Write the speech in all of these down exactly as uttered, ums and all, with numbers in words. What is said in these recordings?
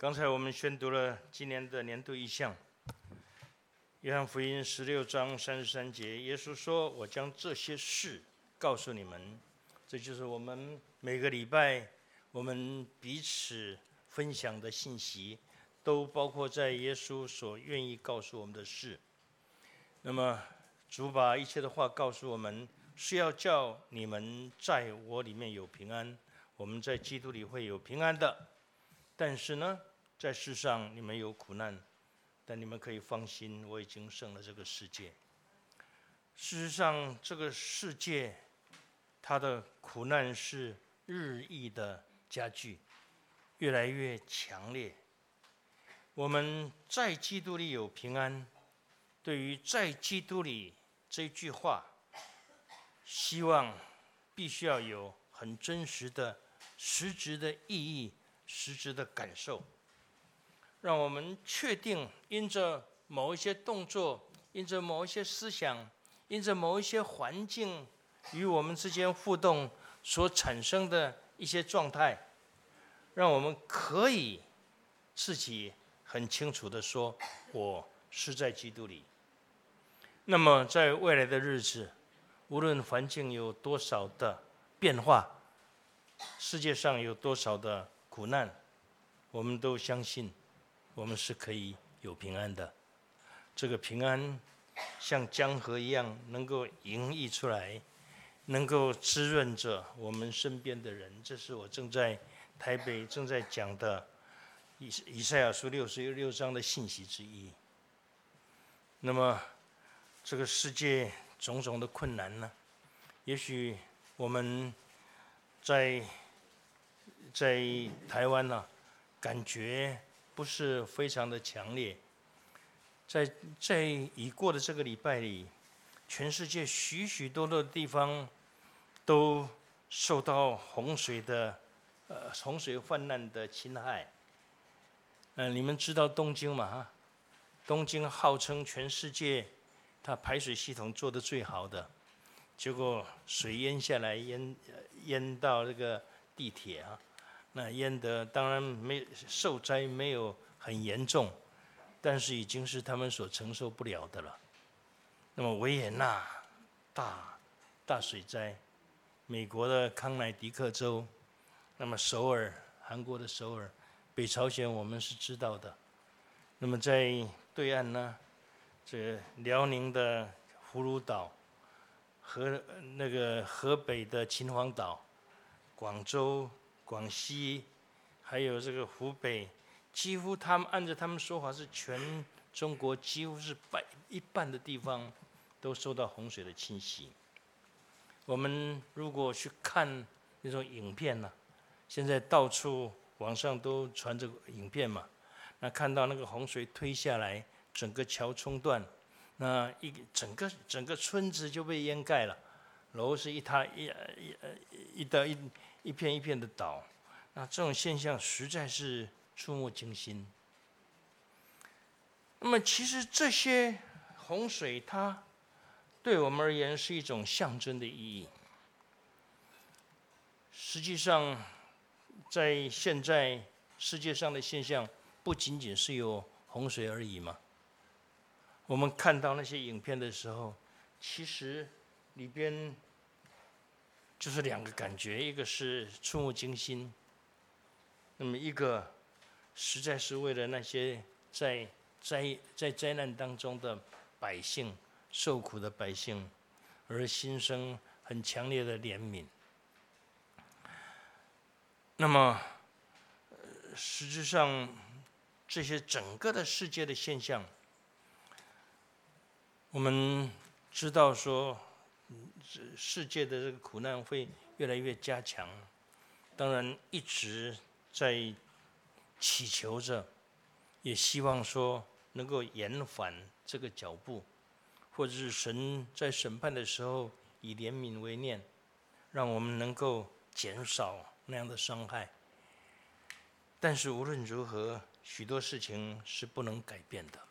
刚才我们宣读了今年的年度意象，约翰福音十六章三十三节，耶稣说：“我将这些事告诉你们。”这就是我们每个礼拜我们彼此分享的信息，都包括在耶稣所愿意告诉我们的事。那么主把一切的话告诉我们，是要叫你们在我里面有平安。我们在基督里会有平安的，但是呢，在世上你们有苦难，但你们可以放心，我已经胜了这个世界。事实上，这个世界它的苦难是日益的加剧，越来越强烈。我们在基督里有平安，对于在基督里这句话，希望必须要有很真实的实质的意义，实质的感受，让我们确定因着某一些动作，因着某一些思想，因着某一些环境与我们之间互动所产生的一些状态，让我们可以自己很清楚地说，我是在基督里。那么在未来的日子，无论环境有多少的变化，世界上有多少的苦难，我们都相信我们是可以有平安的。这个平安像江河一样能够盈溢出来，能够滋润着我们身边的人。这是我正在台北正在讲的以以赛亚书六十六章的信息之一。那么这个世界种种的困难呢，也许我们在在台湾呢、啊，感觉不是非常的强烈。在在已过的这个礼拜里，全世界许许多多的地方都受到洪水的呃洪水泛滥的侵害。嗯、呃，你们知道东京吗？哈，东京号称全世界它排水系统做得最好的，结果水淹下来，淹淹到这个地铁啊，那淹得当然没受灾没有很严重，但是已经是他们所承受不了的了。那么维也纳大大水灾，美国的康乃狄克州，那么首尔，韩国的首尔，北朝鲜我们是知道的。那么在对岸呢，这辽宁的葫芦岛，河那个河北的秦皇岛，广州、广西，还有这个湖北，几乎他们按照他们说法是全中国几乎是百一半的地方都受到洪水的侵袭。我们如果去看那种影片呢、啊，现在到处网上都传这个影片嘛，那看到那个洪水推下来，整个桥冲断，那一整个整个村子就被淹盖了，楼是一塌一一一的一一片一片的倒，那这种现象实在是触目惊心。那么其实这些洪水它对我们而言是一种象征的意义。实际上在现在世界上的现象不仅仅是有洪水而已嘛。我们看到那些影片的时候，其实里边就是两个感觉，一个是触目惊心，那么一个实在是为了那些在灾在灾难当中的百姓，受苦的百姓而心生很强烈的怜悯。那么实质上这些整个的世界的现象，我们知道说世界的这个苦难会越来越加强，当然一直在祈求着，也希望说能够延缓这个脚步，或者是神在审判的时候以怜悯为念，让我们能够减少那样的伤害。但是无论如何，许多事情是不能改变的。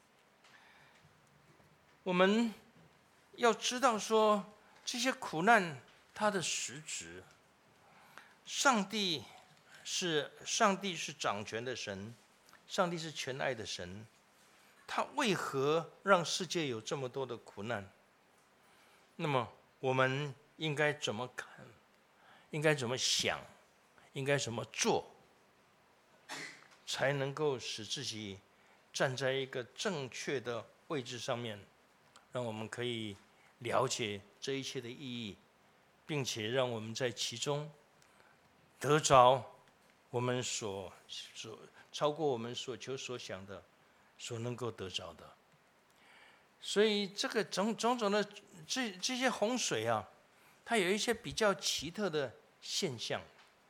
我们要知道说，这些苦难它的实质，上帝是上帝是掌权的神，上帝是全爱的神，他为何让世界有这么多的苦难？那么我们应该怎么看？应该怎么想？应该怎么做，才能够使自己站在一个正确的位置上面，让我们可以了解这一切的意义，并且让我们在其中得着我们所所超过我们所求所想的，所能够得着的。所以这个种种种的这这些洪水啊，它有一些比较奇特的现象，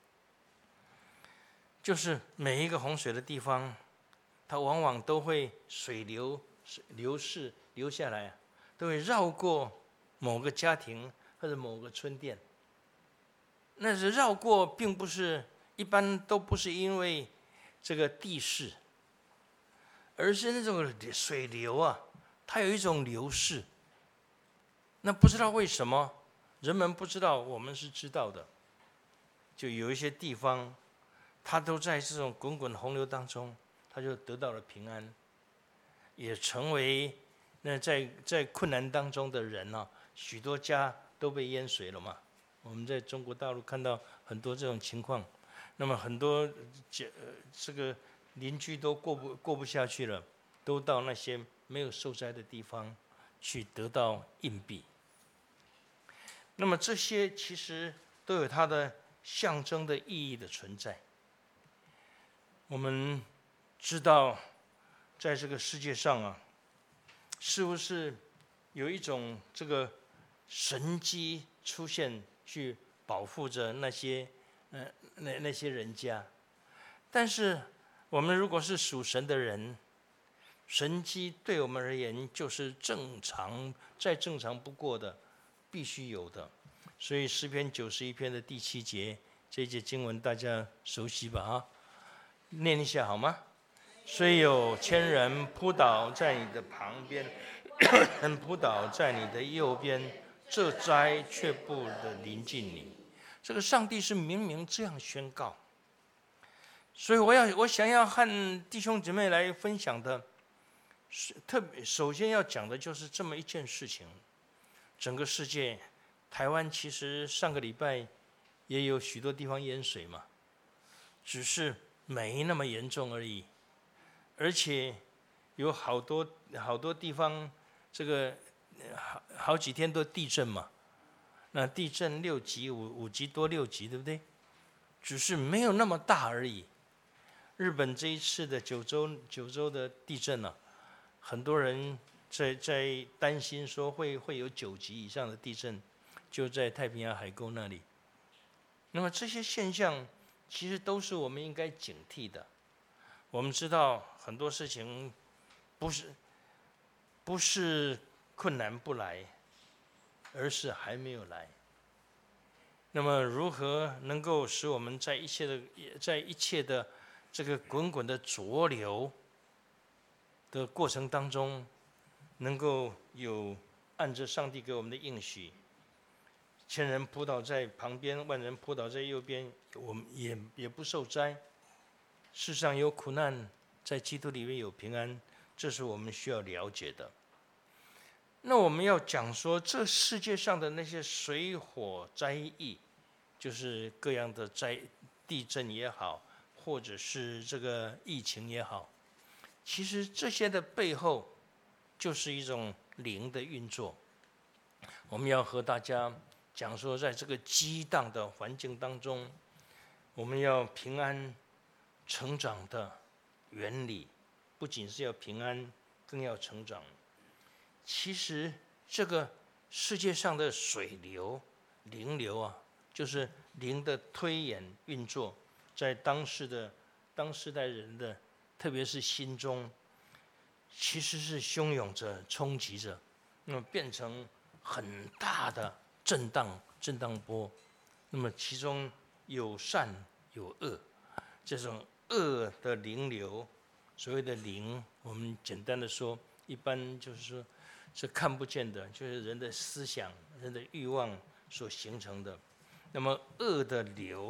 就是每一个洪水的地方，它往往都会水流流逝流下来，都会绕过某个家庭或者某个村店。那是绕过，并不是一般都不是因为这个地势，而是那种水流啊，它有一种流逝。那不知道为什么，人们不知道，我们是知道的。就有一些地方，它都在这种滚滚洪流当中，它就得到了平安，也成为那在在困难当中的人啊，许多家都被淹水了嘛。我们在中国大陆看到很多这种情况，那么很多这这个邻居都过不过不下去了，都到那些没有受灾的地方去得到硬币。那么这些其实都有它的象征的意义的存在。我们知道，在这个世界上啊，是不是有一种这个神迹出现，去保护着那些呃那那些人家？但是我们如果是属神的人，神迹对我们而言就是正常，再正常不过的，必须有的。所以诗篇九十一篇的第七节，这一节经文大家熟悉吧？啊，念一下好吗？虽有千人扑倒在你的旁边，人扑倒在你的右边，这灾却不得临近你。这个上帝是明明这样宣告。所以我要我想要和弟兄姊妹来分享的，特别首先要讲的就是这么一件事情。整个世界，台湾其实上个礼拜也有许多地方淹水嘛，只是没那么严重而已。而且有好多好多地方，这个好好几天都地震嘛，那地震六级、五五级多六级，对不对？只是没有那么大而已。日本这一次的九州九州的地震啊，很多人在在担心说会会有九级以上的地震，就在太平洋海沟那里。那么这些现象其实都是我们应该警惕的。我们知道很多事情不是不是困难不来，而是还没有来。那么如何能够使我们在一切的在一切的这个滚滚的浊流的过程当中，能够有按着上帝给我们的应许，千人扑倒在旁边，万人扑倒在右边，我们也也不受灾。世上有苦难，在基督里面有平安，这是我们需要了解的。那我们要讲说，这世界上的那些水火灾疫，就是各样的灾，地震也好，或者是这个疫情也好，其实这些的背后，就是一种灵的运作。我们要和大家讲说，在这个激荡的环境当中，我们要平安成长的原理，不仅是要平安，更要成长。其实这个世界上的水流、灵流啊，就是灵的推演运作，在当时的当世代人的，特别是心中，其实是汹涌着、冲击着，那么变成很大的震荡、震荡波。那么其中有善有恶，这种恶的灵流，所谓的灵，我们简单的说，一般就是说是看不见的，就是人的思想、人的欲望所形成的。那么恶的流，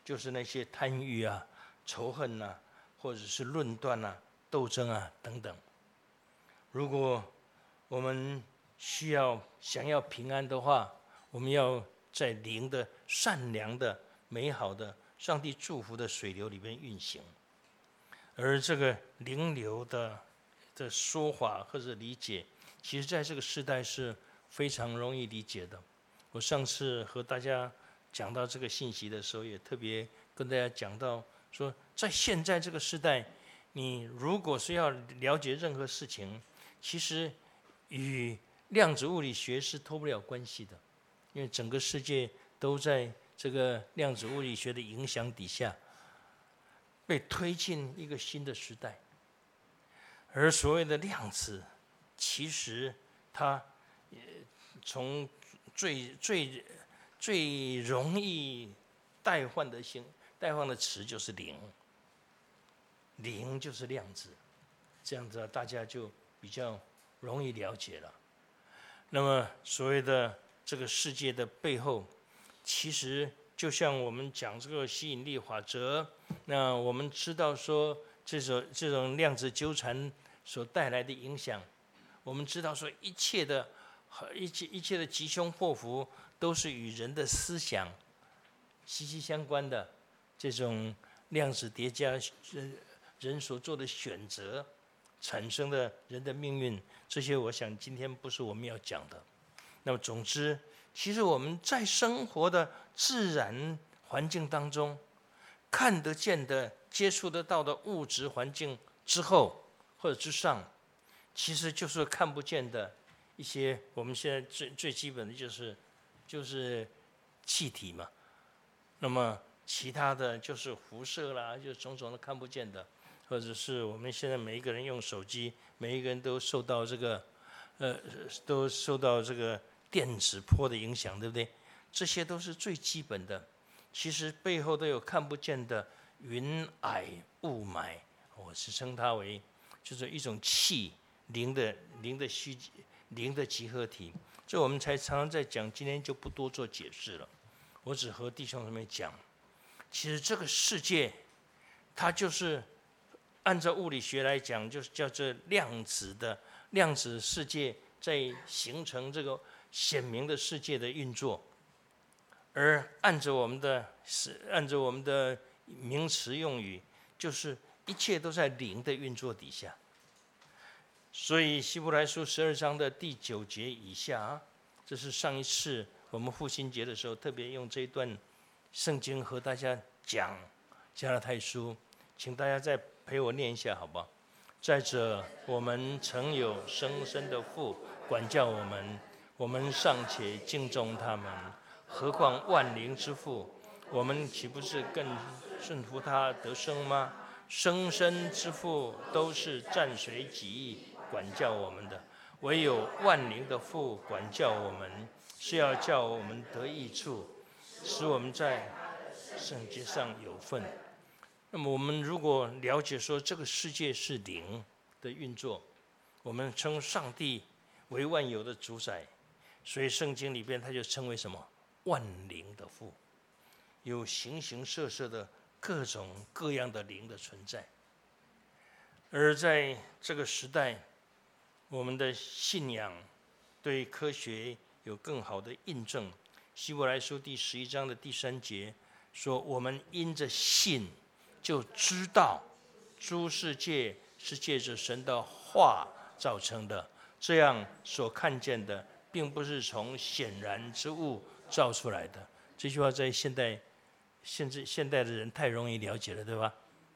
就是那些贪欲啊、仇恨啊，或者是论断啊、斗争啊等等。如果我们需要想要平安的话，我们要在灵的善良的、美好的、上帝祝福的水流里面运行。而这个灵流的的说法或者理解，其实在这个时代是非常容易理解的。我上次和大家讲到这个信息的时候，也特别跟大家讲到说，在现在这个时代，你如果是要了解任何事情，其实与量子物理学是脱不了关系的，因为整个世界都在这个量子物理学的影响底下，被推进一个新的时代。而所谓的量子，其实它从最最最容易代换的性代换的词就是零，零就是量子，这样子大家就比较容易了解了。那么所谓的这个世界的背后，其实就像我们讲这个吸引力法则，那我们知道说这种这种量子纠缠所带来的影响，我们知道说一切的一切一切的吉凶祸福都是与人的思想息息相关的。这种量子叠加，人所做的选择产生的人的命运，这些我想今天不是我们要讲的。那么总之，其实我们在生活的自然环境当中，看得见的、接触得到的物质环境之后或者之上，其实就是看不见的一些，我们现在最最基本的就是就是气体嘛。那么其他的就是辐射啦，就种种的看不见的，或者是我们现在每一个人用手机，每一个人都受到这个，呃，都受到这个电磁波的影响，对不对？这些都是最基本的。其实背后都有看不见的云霭雾霾，我是称它为就是一种气灵的灵的虚灵的集合体。这我们才常常在讲，今天就不多做解释了。我只和弟兄姊妹讲，其实这个世界，它就是按照物理学来讲，就是叫做量子的量子世界在形成这个显明的世界的运作。而按照我们的按照我们的名词用语，就是一切都在灵的运作底下。所以希伯来书十二章的第九节以下，这是上一次我们父亲节的时候特别用这一段圣经和大家讲加拉太书，请大家再陪我念一下好不好？再者，我们曾有生身的父管教我们，我们尚且敬重他们，何况万灵之父，我们岂不是更顺服他得生吗？生身之父都是暂随己意管教我们的，唯有万灵的父管教我们，是要叫我们得益处，使我们在圣洁上有份。那么我们如果了解说这个世界是灵的运作，我们称上帝为万有的主宰，所以圣经里边他就称为什么？万灵的父，有形形色色的各种各样的灵的存在。而在这个时代，我们的信仰对科学有更好的印证。希伯来书第十一章的第三节说，我们因着信就知道诸世界是借着神的话造成的，这样所看见的并不是从显然之物造出来的。这句话在现代现在现代的人太容易了解了，对吧？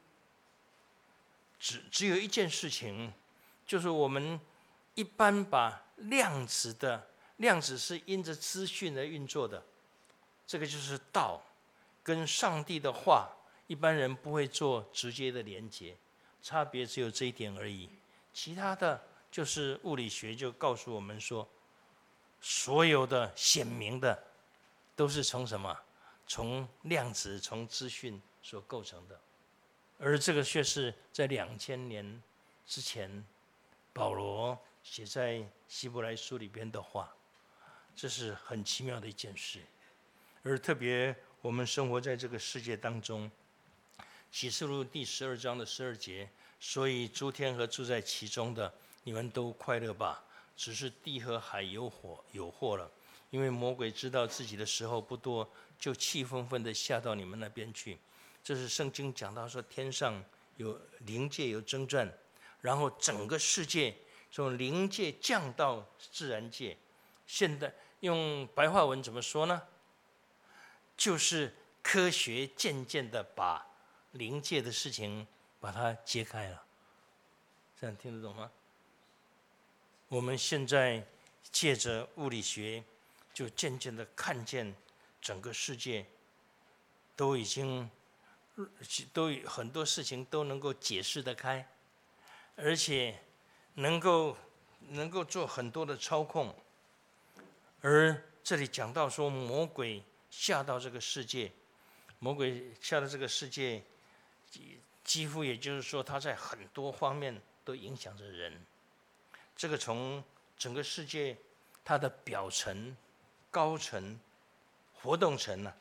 只只有一件事情，就是我们一般把量子的量子是因着资讯而运作的，这个就是道，跟上帝的话，一般人不会做直接的连接，差别只有这一点而已。其他的就是物理学就告诉我们说，所有的显明的都是从什么？从量子、从资讯所构成的。而这个却是在两千年之前，保罗写在希伯来书里边的话，这是很奇妙的一件事。而特别我们生活在这个世界当中。启示录第十二章的十二节，所以诸天和住在其中的，你们都快乐吧。只是地和海有火有祸了，因为魔鬼知道自己的时候不多，就气愤愤地下到你们那边去。这是圣经讲到说，天上有灵界有征战，然后整个世界从灵界降到自然界。现在用白话文怎么说呢？就是科学渐渐的把灵界的事情把它揭开了。这样听得懂吗？我们现在借着物理学，就渐渐的看见整个世界都已经都很多事情都能够解释得开，而且能够能够做很多的操控。而这里讲到说，魔鬼下到这个世界，魔鬼下到这个世界，几乎也就是说，他在很多方面都影响着人。这个从整个世界，它的表层、高层、活动层呢、啊，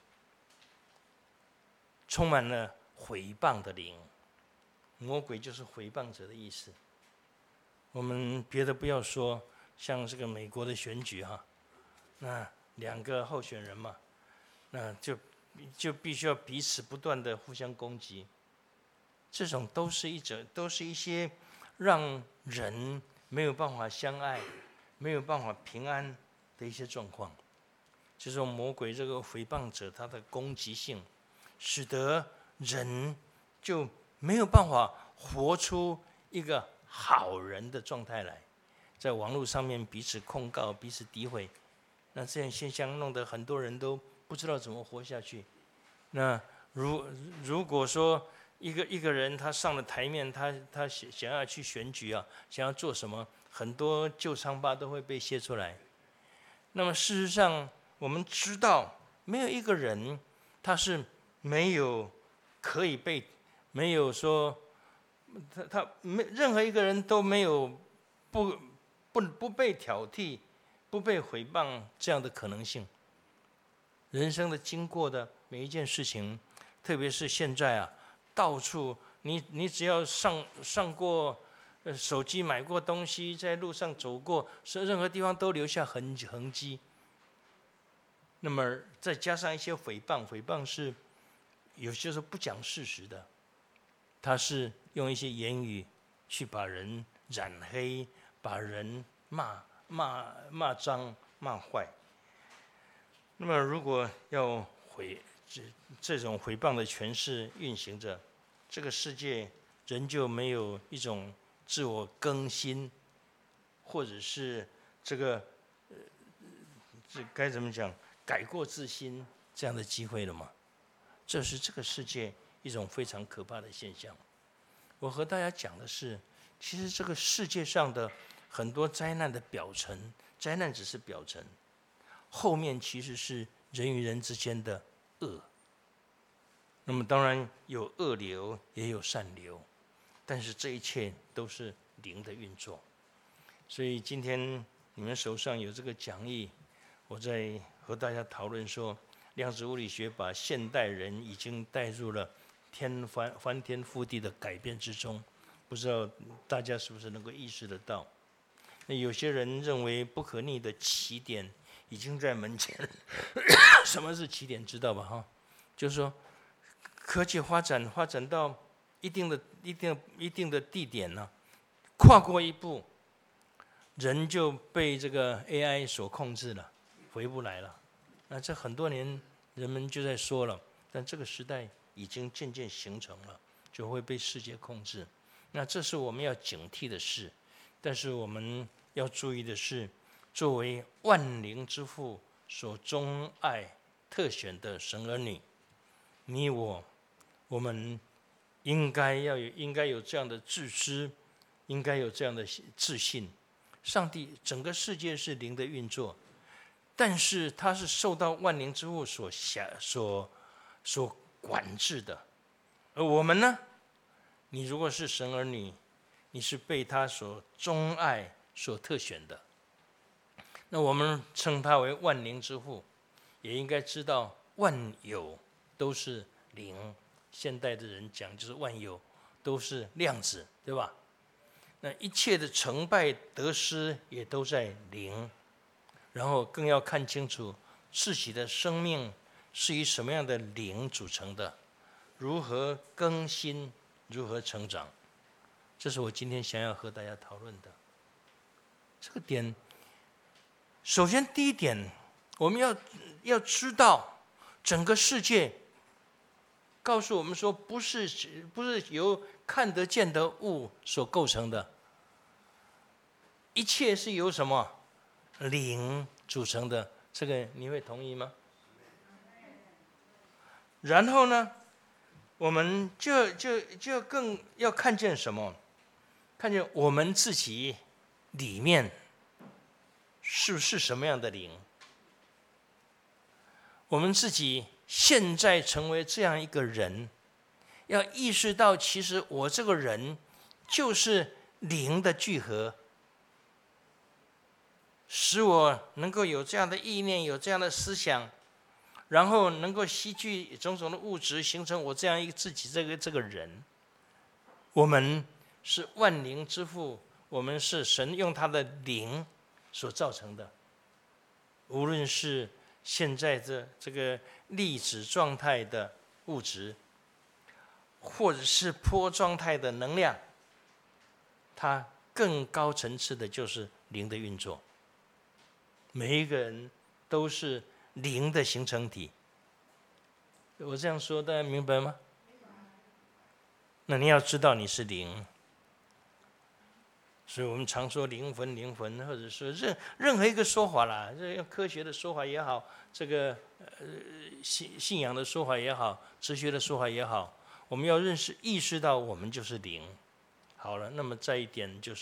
充满了毁谤的灵。魔鬼就是毁谤者的意思。我们别的不要说，像这个美国的选举哈、啊，那两个候选人嘛，那就就必须要彼此不断的互相攻击。这种都是一种，都是一些让人没有办法相爱、没有办法平安的一些状况。就是魔鬼这个诽谤者，他的攻击性，使得人就没有办法活出一个好人的状态来，在网络上面彼此控告、彼此诋毁，那这样现象弄得很多人都不知道怎么活下去。那如如果说一个一个人他上了台面，他他想要去选举啊，想要做什么，很多旧伤疤都会被揭出来。那么事实上，我们知道没有一个人他是没有可以被，没有说他他没任何一个人都没有不不不被挑剔、不被诽谤这样的可能性。人生的经过的每一件事情，特别是现在啊。到处，你你只要上上过，呃，手机买过东西，在路上走过，是任何地方都留下痕痕迹。那么再加上一些诽谤，诽谤是有些时候不讲事实的，他是用一些言语去把人染黑，把人骂骂骂脏骂坏。那么如果要毁。这这种诽谤的权势运行着，这个世界人就没有一种自我更新，或者是这个呃，这该怎么讲，改过自新这样的机会了吗？这是这个世界一种非常可怕的现象。我和大家讲的是，其实这个世界上的很多灾难的表层，灾难只是表层，后面其实是人与人之间的恶。那么当然有恶流，也有善流，但是这一切都是灵的运作。所以今天你们手上有这个讲义，我在和大家讨论说，量子物理学把现代人已经带入了天翻翻天覆地的改变之中，不知道大家是不是能够意识得到？那有些人认为不可逆的起点已经在门前了。什么是起点？知道吧？哈，就是说，科技发展发展到一定的、一定、一定的地点呢、啊，跨过一步，人就被这个 A I 所控制了，回不来了。那这很多年人们就在说了，但这个时代已经渐渐形成了，就会被世界控制。那这是我们要警惕的事，但是我们要注意的是，作为万灵之父所钟爱特选的神儿女，你我，我们应该要有，应该有这样的自知，应该有这样的自信。上帝整个世界是灵的运作，但是它是受到万灵之父所辖、所所管制的。而我们呢？你如果是神儿女，你是被他所钟爱、所特选的。那我们称他为万灵之父，也应该知道万有都是灵。现代的人讲就是万有都是量子，对吧？那一切的成败得失也都在灵，然后更要看清楚自己的生命是以什么样的灵组成的，如何更新，如何成长。这是我今天想要和大家讨论的这个点。首先第一点，我们要要知道整个世界告诉我们说，不是不是由看得见的物所构成的，一切是由什么灵组成的。这个你会同意吗？然后呢，我们就就就更要看见什么？看见我们自己里面是是什么样的灵？我们自己现在成为这样一个人，要意识到，其实我这个人就是灵的聚合，使我能够有这样的意念，有这样的思想，然后能够吸聚种种的物质，形成我这样一个自己这个这个人。我们是万灵之父，我们是神用他的灵所造成的。无论是现在这这个粒子状态的物质，或者是波状态的能量，它更高层次的就是灵的运作。每一个人都是灵的形成体。我这样说大家明白吗？那你要知道你是灵，所以我们常说灵魂灵魂，或者说任任何一个说法啦，用科学的说法也好，这个呃信信仰的说法也好，哲学的说法也好，我们要认识意识到我们就是灵。好了，那么再一点就是，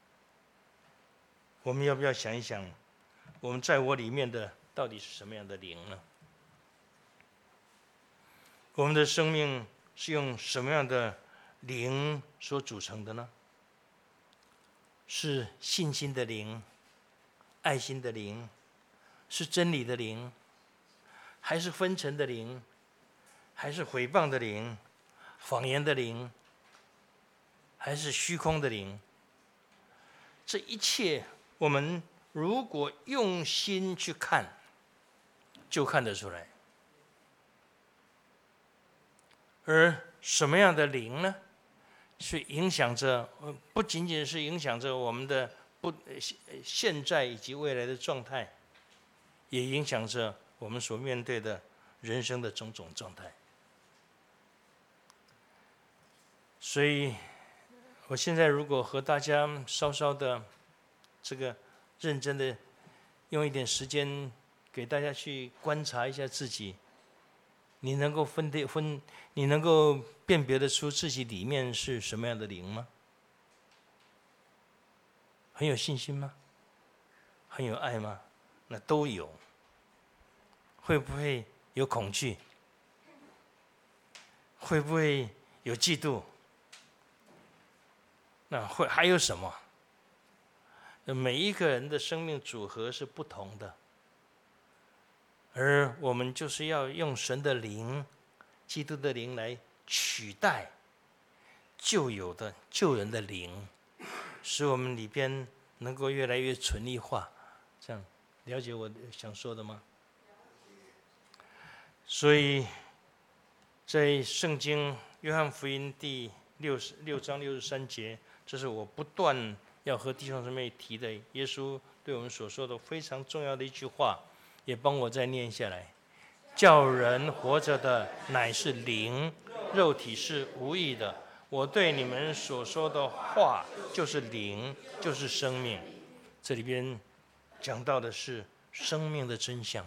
我们要不要想一想，我们在我里面的到底是什么样的灵呢？我们的生命是用什么样的灵所组成的呢？是信心的灵，爱心的灵，是真理的灵，还是昏沉的灵，还是毁谤的灵，谎言的灵，还是虚空的灵？这一切我们如果用心去看，就看得出来。而什么样的灵呢？是影响着，不仅仅是影响着我们的不现在以及未来的状态，也影响着我们所面对的人生的种种状态。所以，我现在如果和大家稍稍的这个认真的用一点时间给大家去观察一下自己，你能够分辨分，你能够辨别得出自己里面是什么样的灵吗？很有信心吗？很有爱吗？那都有。会不会有恐惧？会不会有嫉妒？那会还有什么？每一个人的生命组合是不同的。而我们就是要用神的灵、基督的灵来取代旧有的旧人的灵，使我们里边能够越来越纯一化。这样了解我想说的吗？所以在圣经约翰福音第六十六章六十三节，这是我不断要和弟兄姊妹提的，耶稣对我们所说的非常重要的一句话。也帮我再念下来，叫人活着的乃是灵，肉体是无益的。我对你们所说的话就是灵，就是生命。这里边讲到的是生命的真相。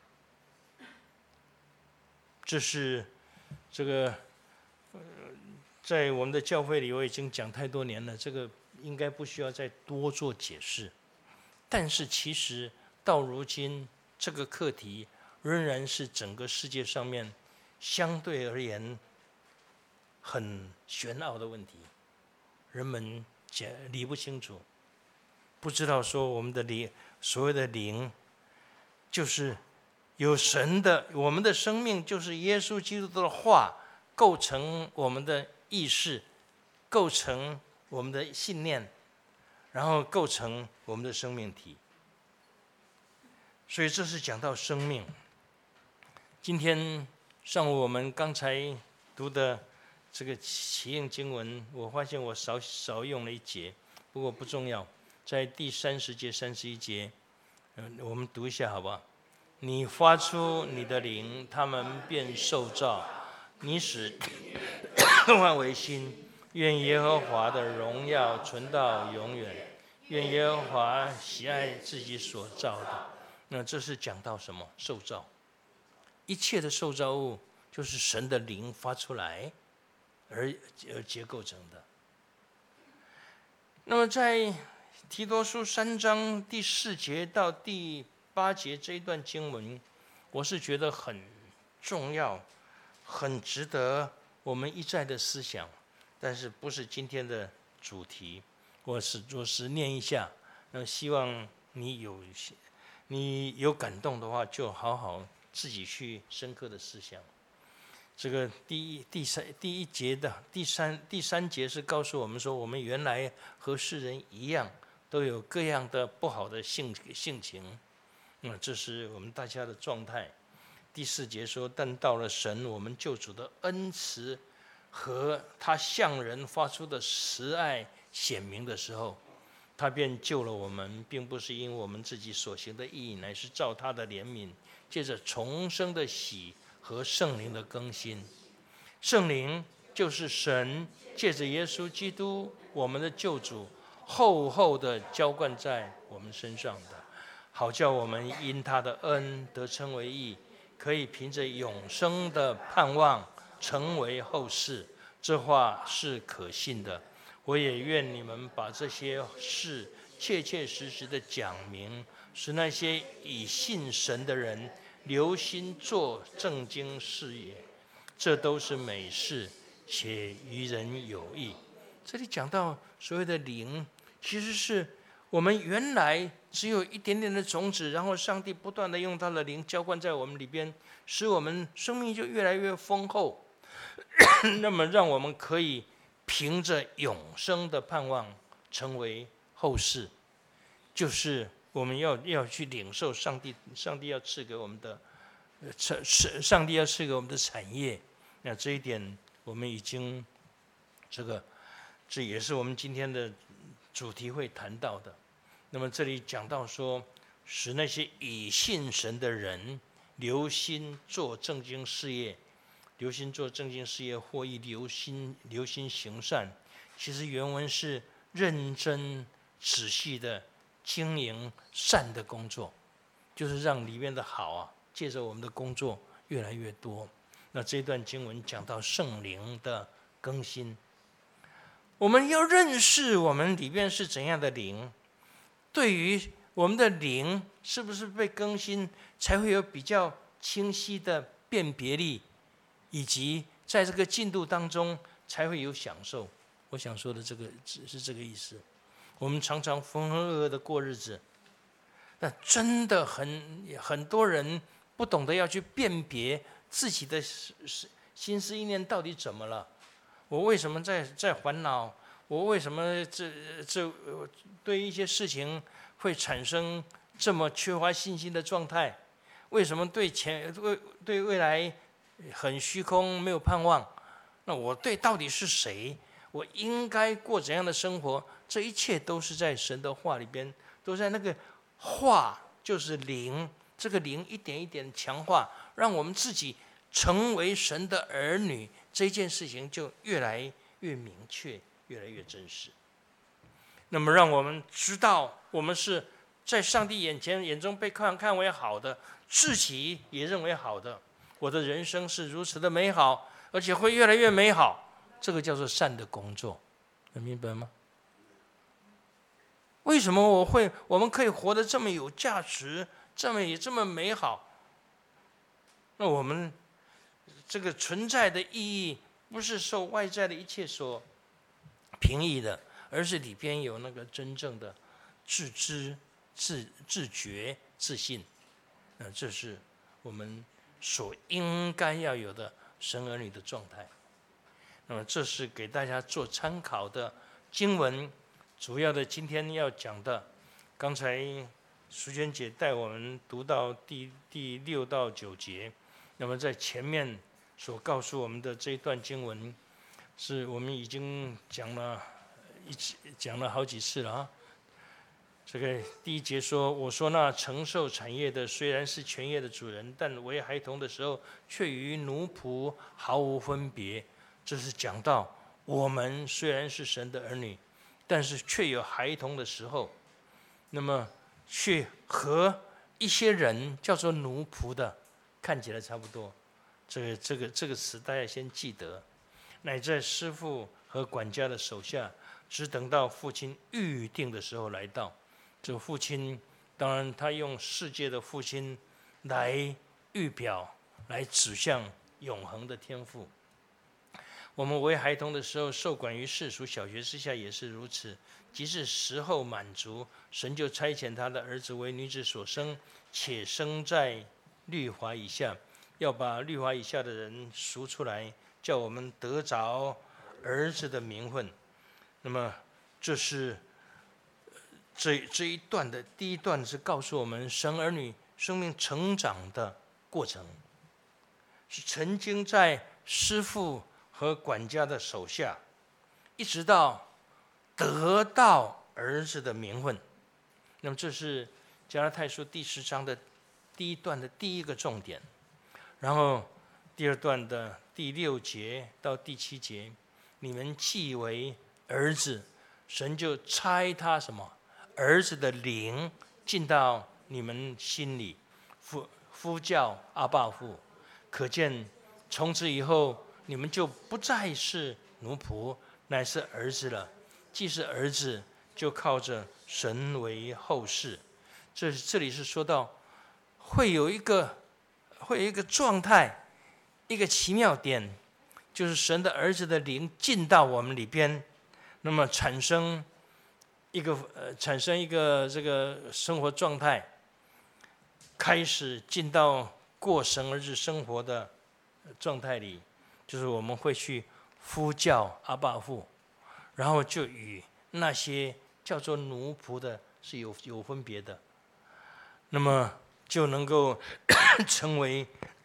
这是这个、呃、在我们的教会里我已经讲太多年了，这个应该不需要再多做解释。但是其实到如今，这个课题仍然是整个世界上面相对而言很玄奥的问题，人们解理不清楚，不知道说我们的灵，所谓的灵，就是有神的，我们的生命就是耶稣基督的话构成我们的意识，构成我们的信念，然后构成我们的生命体。所以这是讲到生命。今天上午我们刚才读的这个启应经文，我发现我少少用了一节，不过不重要，在第三十节、三十一节，嗯，我们读一下好不好？你发出你的灵，他们便受造；你使万为新。愿耶和华的荣耀存到永远。愿耶和华喜爱自己所造的。那这是讲到什么？受造。一切的受造物就是神的灵发出来而而结构成的。那么在提多书三章第四节到第八节这一段经文，我是觉得很重要，很值得我们一再的思想，但是不是今天的主题。我是我是念一下，那希望你有你有感动的话，就好好自己去深刻的思想。这个第一、第三、第一节的第三、第三节是告诉我们说，我们原来和世人一样，都有各样的不好的性性情。嗯，这是我们大家的状态。第四节说，但到了神我们救主的恩慈和他向人发出的慈爱显明的时候，他便救了我们，并不是因我们自己所行的义，乃是照他的怜悯，借着重生的喜和圣灵的更新。圣灵就是神借着耶稣基督我们的救主厚厚的浇灌在我们身上的，好叫我们因他的恩得称为义，可以凭着永生的盼望成为后世。这话是可信的。我也愿你们把这些事切切实实的讲明，使那些以信神的人留心做正经事业，这都是美事，且于人有益。这里讲到所谓的灵，其实是我们原来只有一点点的种子，然后上帝不断的用他的灵浇灌在我们里边，使我们生命就越来越丰厚那么让我们可以凭着永生的盼望成为后世，就是我们要要去领受上帝上帝要赐给我们的上上帝要赐给我们的产业。那这一点我们已经这个这也是我们今天的主题会谈到的。那么这里讲到说，使那些以信神的人留心做正经事业，留心做正经事业，或以留心留心行善。其实原文是认真仔细的经营善的工作，就是让里面的好啊，借着我们的工作越来越多。那这段经文讲到圣灵的更新，我们要认识我们里面是怎样的灵，对于我们的灵是不是被更新，才会有比较清晰的辨别力，以及在这个进度当中才会有享受。我想说的这个是这个意思。我们常常浑浑噩噩的过日子，那真的很很多人不懂得要去辨别自己的心思意念到底怎么了。我为什么在在烦恼？我为什么这这对一些事情会产生这么缺乏信心的状态？为什么对前对对未来很虚空，没有盼望？那我对到底是谁？我应该过怎样的生活？这一切都是在神的话里边，都在那个话就是灵，这个灵一点一点强化，让我们自己成为神的儿女，这件事情就越来越明确，越来越真实。那么让我们知道，我们是在上帝眼前眼中被看看为好的，自己也认为好的。我的人生是如此的美好，而且会越来越美好。这个叫做善的工作，能明白吗？为什么我会我们可以活得这么有价值，这么也这么美好？那我们这个存在的意义，不是受外在的一切所平抑的，而是里边有那个真正的自知、自自觉、自信。那这是我们所应该要有的神儿女的状态。那么这是给大家做参考的经文，主要的今天要讲的，刚才淑娟姐带我们读到第第六到九节，那么在前面所告诉我们的这一段经文，是我们已经讲了一次，讲了好几次了啊。这个第一节说：“我说那承受产业的虽然是全业的主人，但为孩童的时候，却与奴仆毫无分别。”这是讲到我们虽然是神的儿女，但是却有孩童的时候，那么却和一些人叫做奴仆的看起来差不多。这个这个这个词大家先记得，乃在师父和管家的手下，只等到父亲预定的时候来到。这个父亲，当然他用世界的父亲来预表，来指向永恒的天父。我们为孩童的时候，受管于世俗小学之下，也是如此。即是时候满足，神就差遣他的儿子为女子所生，且生在律法以下，要把律法以下的人赎出来，叫我们得着儿子的名分。那么，这是这这一段的第一段，是告诉我们神儿女生命成长的过程，是曾经在师父和管家的手下，一直到得到儿子的名分。那么这是加拉太书第四章的第一段的第一个重点。然后第二段的第六节到第七节，你们既为儿子，神就差他什么？儿子的灵进到你们心里，呼呼叫阿爸父。可见从此以后，你们就不再是奴仆，乃是儿子了。既是儿子，就靠着神为后嗣。这这里是说到，会有一个会有一个状态，一个奇妙点，就是神的儿子的灵进到我们里边，那么产生一个呃产生一个这个生活状态，开始进到过神儿子生活的状态里。就是我们会去呼叫阿爸父，然后就与那些叫做奴仆的是有有分别的，那么就能够成为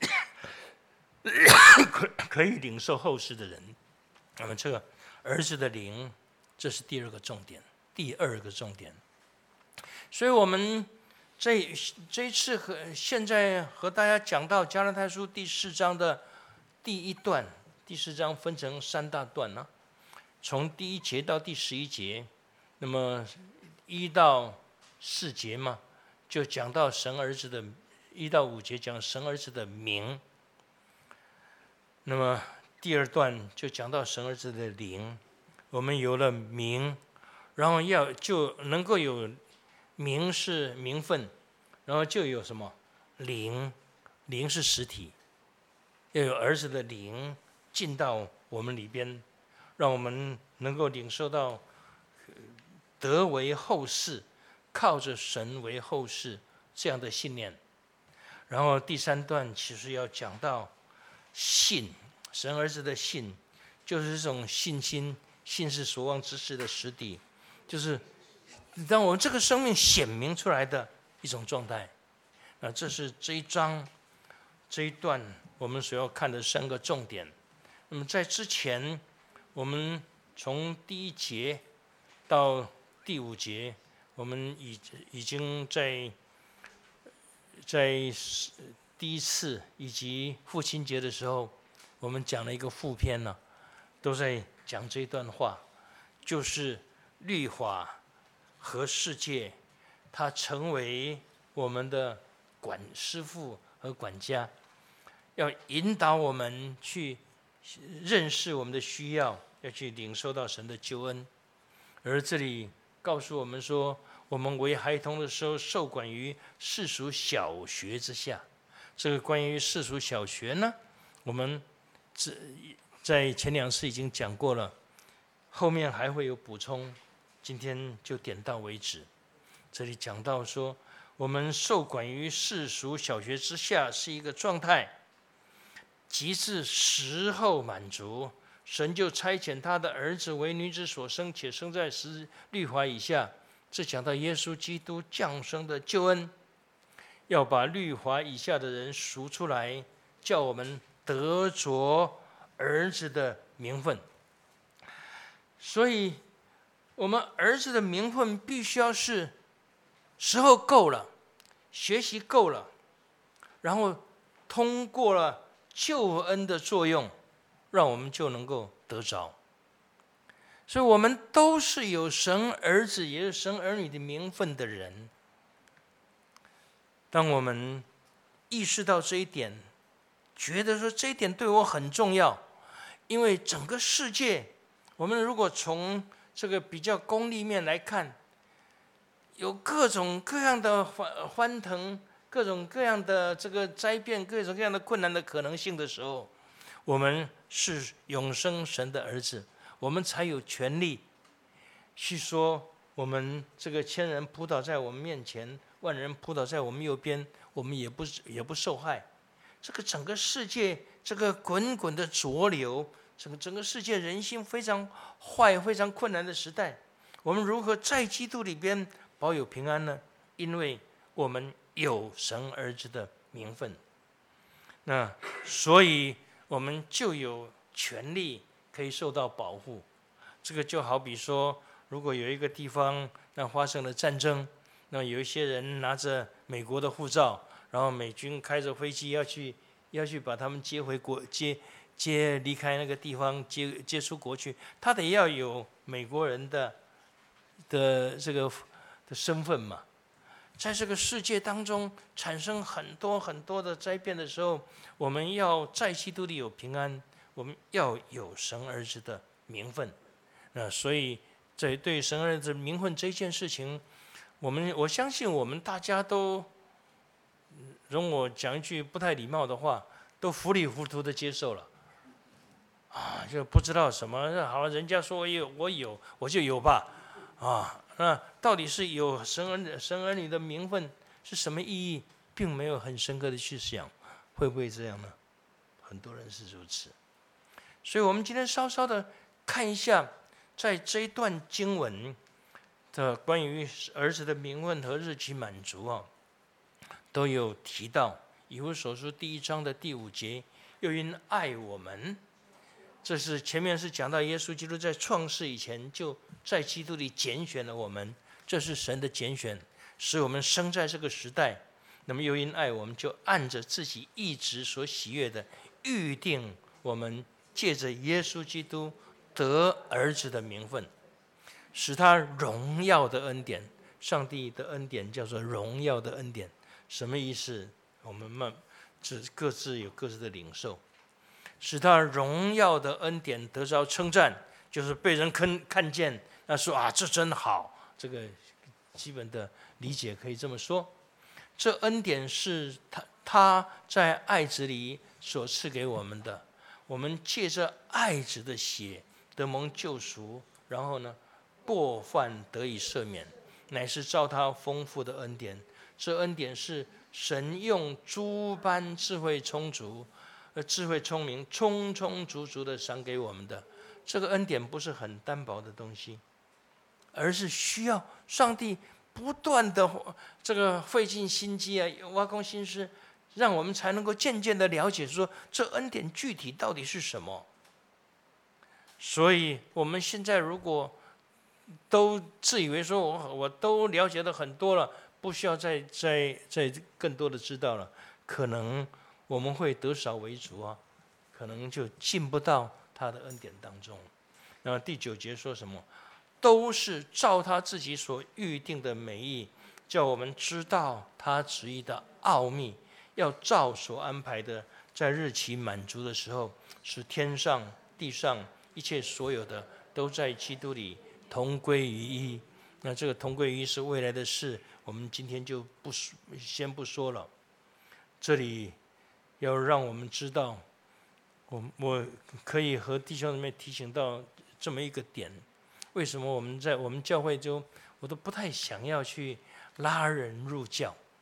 可以领受后世的人。那么这个儿子的灵，这是第二个重点，第二个重点。所以我们这这一次和现在和大家讲到加拉太书第四章的第一段，第四章分成三大段呢、啊，从第一节到第十一节，那么一到四节嘛，就讲到神儿子的，一到五节讲神儿子的名。那么第二段就讲到神儿子的灵，我们有了名，然后要就能够有名是名分，然后就有什么灵，灵是实体。要有儿子的灵进到我们里边，让我们能够领受到得为后嗣，靠着神为后嗣这样的信念。然后第三段其实要讲到信，神儿子的信，就是这种信心，信是所望之事的实底，就是当我们这个生命显明出来的一种状态。那这是这一章这一段我们所要看的三个重点。那么在之前，我们从第一节到第五节，我们已已经在在第一次以及父亲节的时候，我们讲了一个副篇呢，都在讲这段话，就是律法和世界，它成为我们的管师父和管家。要引导我们去认识我们的需要，要去领受到神的救恩。而这里告诉我们说，我们为孩童的时候，受管于世俗小学之下。这个关于世俗小学呢，我们在前两次已经讲过了，后面还会有补充，今天就点到为止。这里讲到说， 我们受管于世俗小学之下是一个状态，及至时候满足，神就差遣他的儿子为女子所生，且生在十律法以下。这讲到耶稣基督降生的救恩，要把律法以下的人赎出来，叫我们得着儿子的名分。所以我们儿子的名分必须要是时候够了，学习够了，然后通过了救恩的作用，让我们就能够得着。所以我们都是有神儿子也有神儿女的名分的人。当我们意识到这一点，觉得说这一点对我很重要，因为整个世界，我们如果从这个比较功利面来看，有各种各样的欢腾，各种各样的这个灾变，各种各样的困难的可能性的时候，我们是永生神的儿子，我们才有权利去说，我们这个千人扑倒在我们面前，万人扑倒在我们右边，我们也不也不受害。这个整个世界，这个滚滚的浊流，整个整个世界人心非常坏、非常困难的时代，我们如何在基督里边保有平安呢？因为我们有神儿子的名分，那所以我们就有权利可以受到保护。这个就好比说，如果有一个地方那发生了战争，那有一些人拿着美国的护照，然后美军开着飞机要去要去把他们接回国，接接离开那个地方，接接出国去，他得要有美国人的的这个的身份嘛。在这个世界当中产生很多很多的灾变的时候，我们要在基督里有平安，我们要有神儿子的名分。那所以在对神儿子名分这件事情，我们我相信我们大家都，容我讲一句不太礼貌的话，都糊里糊涂的接受了，啊，就不知道什么好，人家说我有我有我就有吧，啊，那到底是有神儿神儿女的名分是什么意义，并没有很深刻的去想，会不会这样呢？很多人是如此。所以我们今天稍稍的看一下，在这一段经文的关于儿子的名分和日期满足啊，都有提到。以弗所书第一章的第五节，又因爱我们，这是前面是讲到耶稣基督在创世以前就在基督里拣选了我们，这是神的拣选，使我们生在这个时代。那么又因爱我们，就按着自己意志所喜悦的预定我们，借着耶稣基督得儿子的名分，使他荣耀的恩典。上帝的恩典叫做荣耀的恩典，什么意思？我们慢只各自有各自的领受。使他荣耀的恩典得着称赞，就是被人看看见，那说啊，这真好。这个基本的理解可以这么说。这恩典是他他在爱子里所赐给我们的，我们借着爱子的血得蒙救赎，然后呢，过犯得以赦免，乃是照他丰富的恩典。这恩典是神用诸般智慧充足、呃智慧聪明、充充足足的赏给我们的。这个恩典不是很单薄的东西，而是需要上帝不断的这个费尽心机啊，挖空心思，让我们才能够渐渐的了解说这恩典具体到底是什么。所以我们现在如果都自以为说我我都了解的很多了，不需要再再再更多的知道了，可能我们会得少为足啊，可能就进不到他的恩典当中。那第九节说什么？都是照他自己所预定的美意，叫我们知道他旨意的奥秘，要照所安排的，在日期满足的时候，使天上地上一切所有的都在基督里同归于一。那这个同归于一是未来的事，我们今天就不先不说了。这里要让我们知道，我我可以和弟兄姊妹提醒到这么一个点：为什么我们在我们教会中，我都不太想要去拉人入教？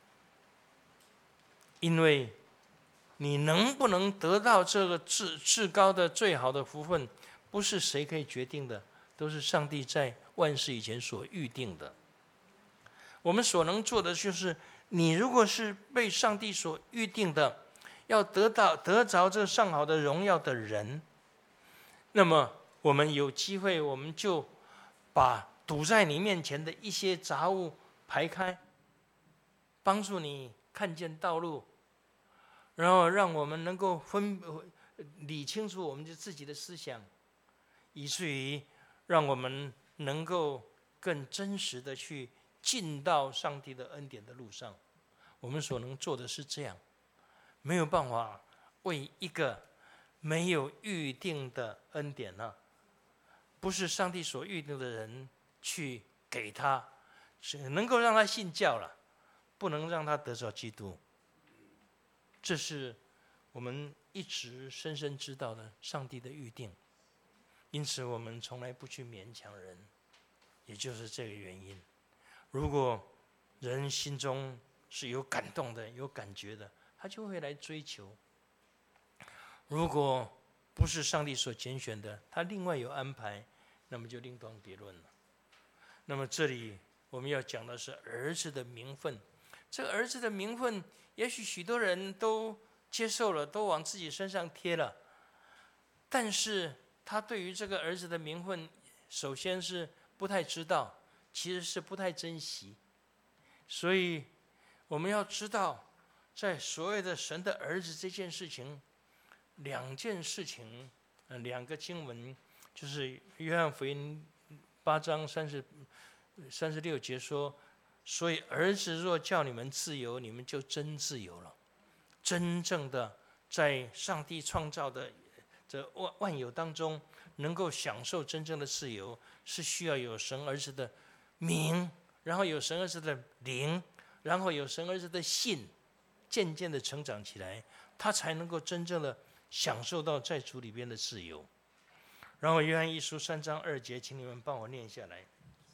因为你能不能得到这个至至高的最好的福分，不是谁可以决定的，都是上帝在万事以前所预定的。我们所能做的就是，你如果是被上帝所预定的，要得到得着这上好的荣耀的人，那么我们有机会，我们就把堵在你面前的一些杂物排开，帮助你看见道路，然后让我们能够分理清楚我们自己的思想，以至于让我们能够更真实的去进到上帝的恩典的路上。我们所能做的是这样，没有办法为一个没有预定的恩典呢、啊，不是上帝所预定的人去给他，能够让他信教了，不能让他得着基督。这是我们一直深深知道的上帝的预定，因此我们从来不去勉强人，也就是这个原因。如果人心中是有感动的、有感觉的，他就会来追求；如果不是上帝所拣选的，他另外有安排，那么就另当别论了。那么这里我们要讲的是儿子的名分。这个儿子的名分，也许许多人都接受了，都往自己身上贴了，但是他对于这个儿子的名分，首先是不太知道，其实是不太珍惜。所以我们要知道，在所谓的神的儿子这件事情，两件事情，呃，两个经文，就是约翰福音八章三十三十六节说，所以儿子若叫你们自由，你们就真自由了。真正的在上帝创造的这万万有当中，能够享受真正的自由，是需要有神儿子的名，然后有神儿子的灵，然后有神儿子的信，渐渐的成长起来，他才能够真正的享受到在主里边的自由。然后约翰一书三章二节，请你们帮我念下来。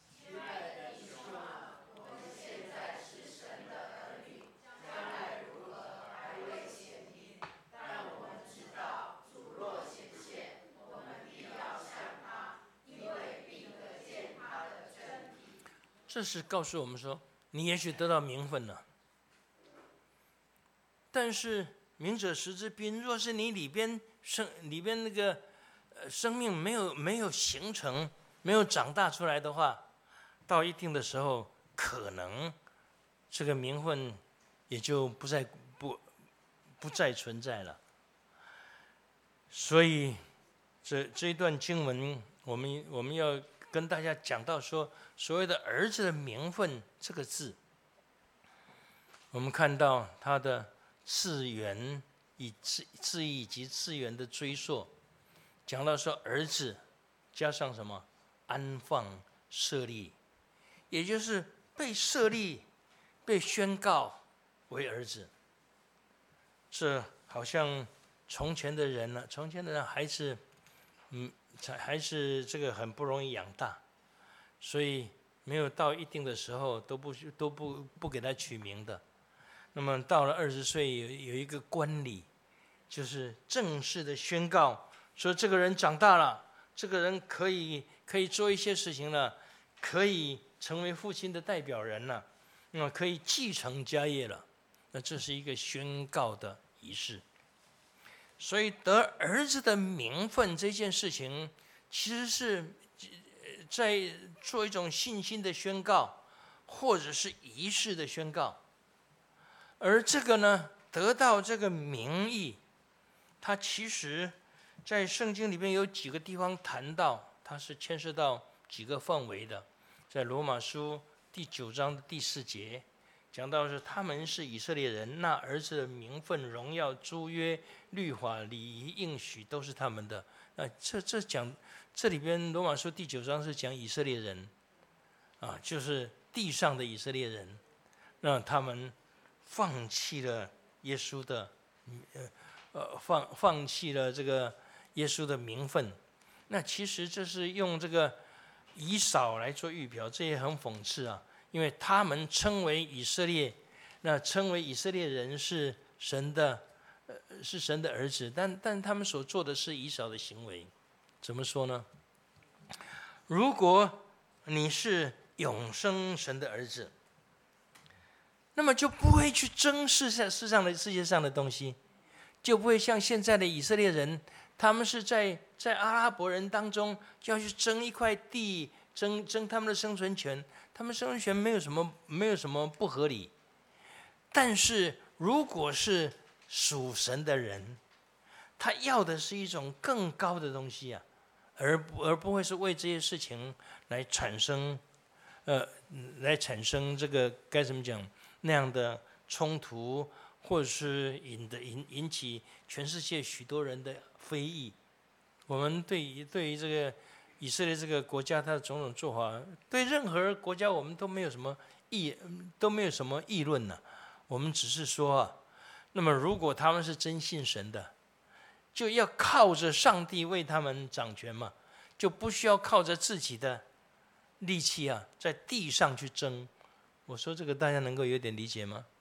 这是告诉我们说，你也许得到名分了，但是明者实之宾，若是你里边生里边那个呃生命没有没有形成，没有长大出来的话，到一定的时候，可能这个名分也就不再不不再存在了。所以这这一段经文，我们我们要跟大家讲到说，所谓的儿子的名分这个字，我们看到他的次元以字字义以及次元的追溯，讲到说儿子加上什么安放设立，也就是被设立、被宣告为儿子。这好像从前的人呢，从前的人还是嗯。还是这个很不容易养大，所以没有到一定的时候都不都不不给他取名的。那么到了二十岁有有一个观礼，就是正式的宣告说这个人长大了，这个人可以可以做一些事情了，可以成为父亲的代表人了，那么可以继承家业了。那这是一个宣告的仪式。所以得儿子的名分这件事情，其实是在做一种信心的宣告，或者是仪式的宣告。而这个呢，得到这个名义，它其实在圣经里面有几个地方谈到，它是牵涉到几个范围的。在罗马书第九章的第四节讲到是他们是以色列人，那儿子的名分、荣耀、诸约、律法、礼仪、应许都是他们的。那这这讲这里边罗马书第九章是讲以色列人，啊，就是地上的以色列人，让他们放弃了耶稣的，呃呃放放弃了这个耶稣的名分。那其实这是用这个以扫来做预表，这也很讽刺啊。因为他们称为以色列，那称为以色列人是神的，呃，是神的儿子，但但他们所做的是以扫的行为。怎么说呢？如果你是永生神的儿子，那么就不会去争世上世上的世界上的东西，就不会像现在的以色列人，他们是在在阿拉伯人当中就要去争一块地，争争他们的生存权。他们生存权没有什么没有什么不合理，但是如果是属神的人，他要的是一种更高的东西啊，而不而不会是为这些事情来产生，呃，来产生这个该怎么讲那样的冲突，或者是引的引引起全世界许多人的非议。我们对于对于这个以色列这个国家，它的种种做法，对任何国家我们都没有什么议都没有什么议论呢。我们只是说啊，那么如果他们是真信神的，就要靠着上帝为他们掌权嘛，就不需要靠着自己的力气啊，在地上去争。我说这个大家能够有点理解吗？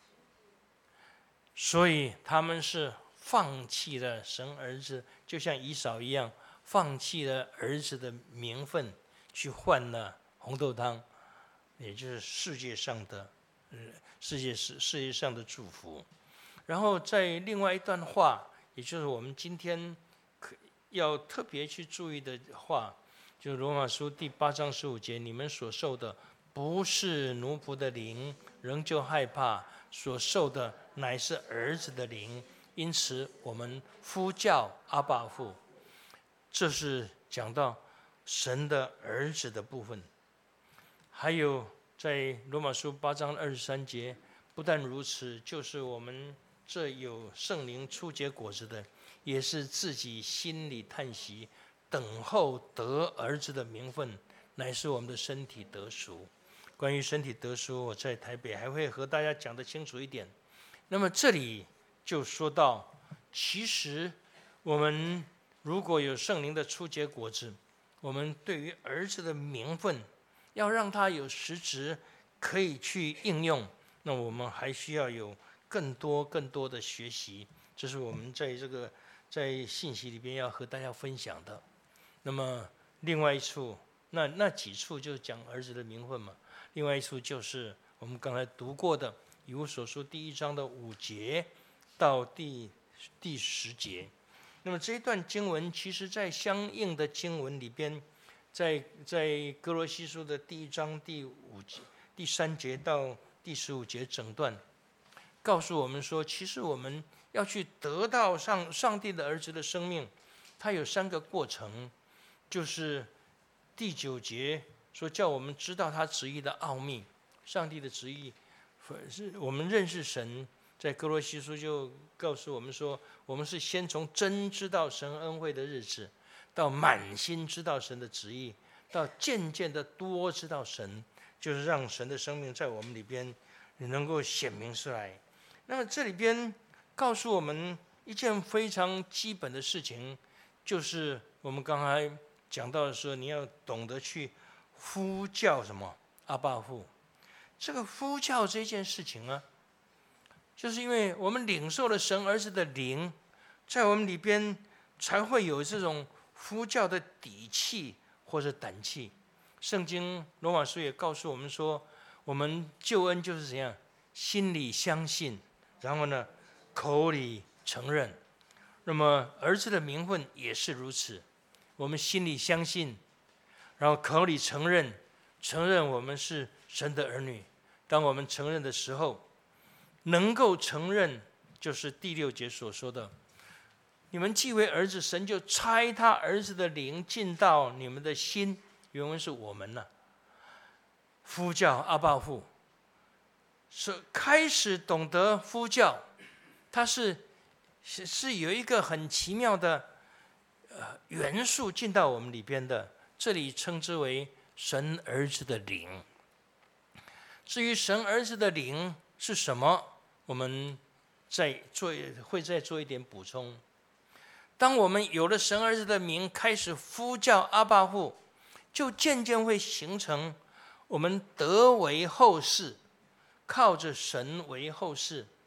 所以他们是放弃了神儿子，就像以扫一样，放弃了儿子的名分，去换了红豆汤，也就是世界上的，呃，世界世世界上的祝福。然后在另外一段话，也就是我们今天要特别去注意的话，就罗马书第八章十五节，你们所受的不是奴仆的灵，仍旧害怕，所受的乃是儿子的灵，因此我们呼叫阿爸父。这是讲到神的儿子的部分。还有在罗马书八章二十三节，不但如此，就是我们这有圣灵初结果子的，也是自己心里叹息，等候得儿子的名分，乃是我们的身体得赎。关于身体得赎，我在台北还会和大家讲得清楚一点。那么这里就说到，其实我们如果有圣灵的初结果子，我们对于儿子的名分，要让他有实质可以去应用，那我们还需要有更多更多的学习。这是我们在这个在信息里边要和大家分享的。那么另外一处，那那几处就讲儿子的名分嘛。另外一处就是我们刚才读过的以弗所书第一章的五节到第第十节。那么这一段经文，其实在相应的经文里边，在在哥罗西书的第一章第五节、第三节到第十五节整段，告诉我们说，其实我们要去得到上上帝的儿子的生命，它有三个过程，就是第九节说叫我们知道他旨意的奥秘，上帝的旨意是我们认识神。在哥罗西书就告诉我们说，我们是先从真知道神恩惠的日子，到满心知道神的旨意，到渐渐的多知道神，就是让神的生命在我们里边能够显明出来。那么这里边告诉我们一件非常基本的事情，就是我们刚才讲到的时候，你要懂得去呼叫什么阿爸父。这个呼叫这件事情啊，就是因为我们领受了神儿子的灵，在我们里边才会有这种呼叫的底气或者胆气。圣经罗马书也告诉我们说，我们救恩就是怎样，心里相信，然后呢口里承认。那么儿子的名分也是如此，我们心里相信，然后口里承认，承认我们是神的儿女。当我们承认的时候，能够承认，就是第六节所说的，你们既为儿子，神就差他儿子的灵进到你们的心。原文是我们呢、啊，呼叫阿爸父，是开始懂得呼叫，它是是是有一个很奇妙的呃元素进到我们里边的，这里称之为神儿子的灵。至于神儿子的灵是什么，我们再做会再做一点补充。当我们有了神儿子的名，开始呼叫阿爸父，就渐渐会形成我们得为后世，靠着神为后世，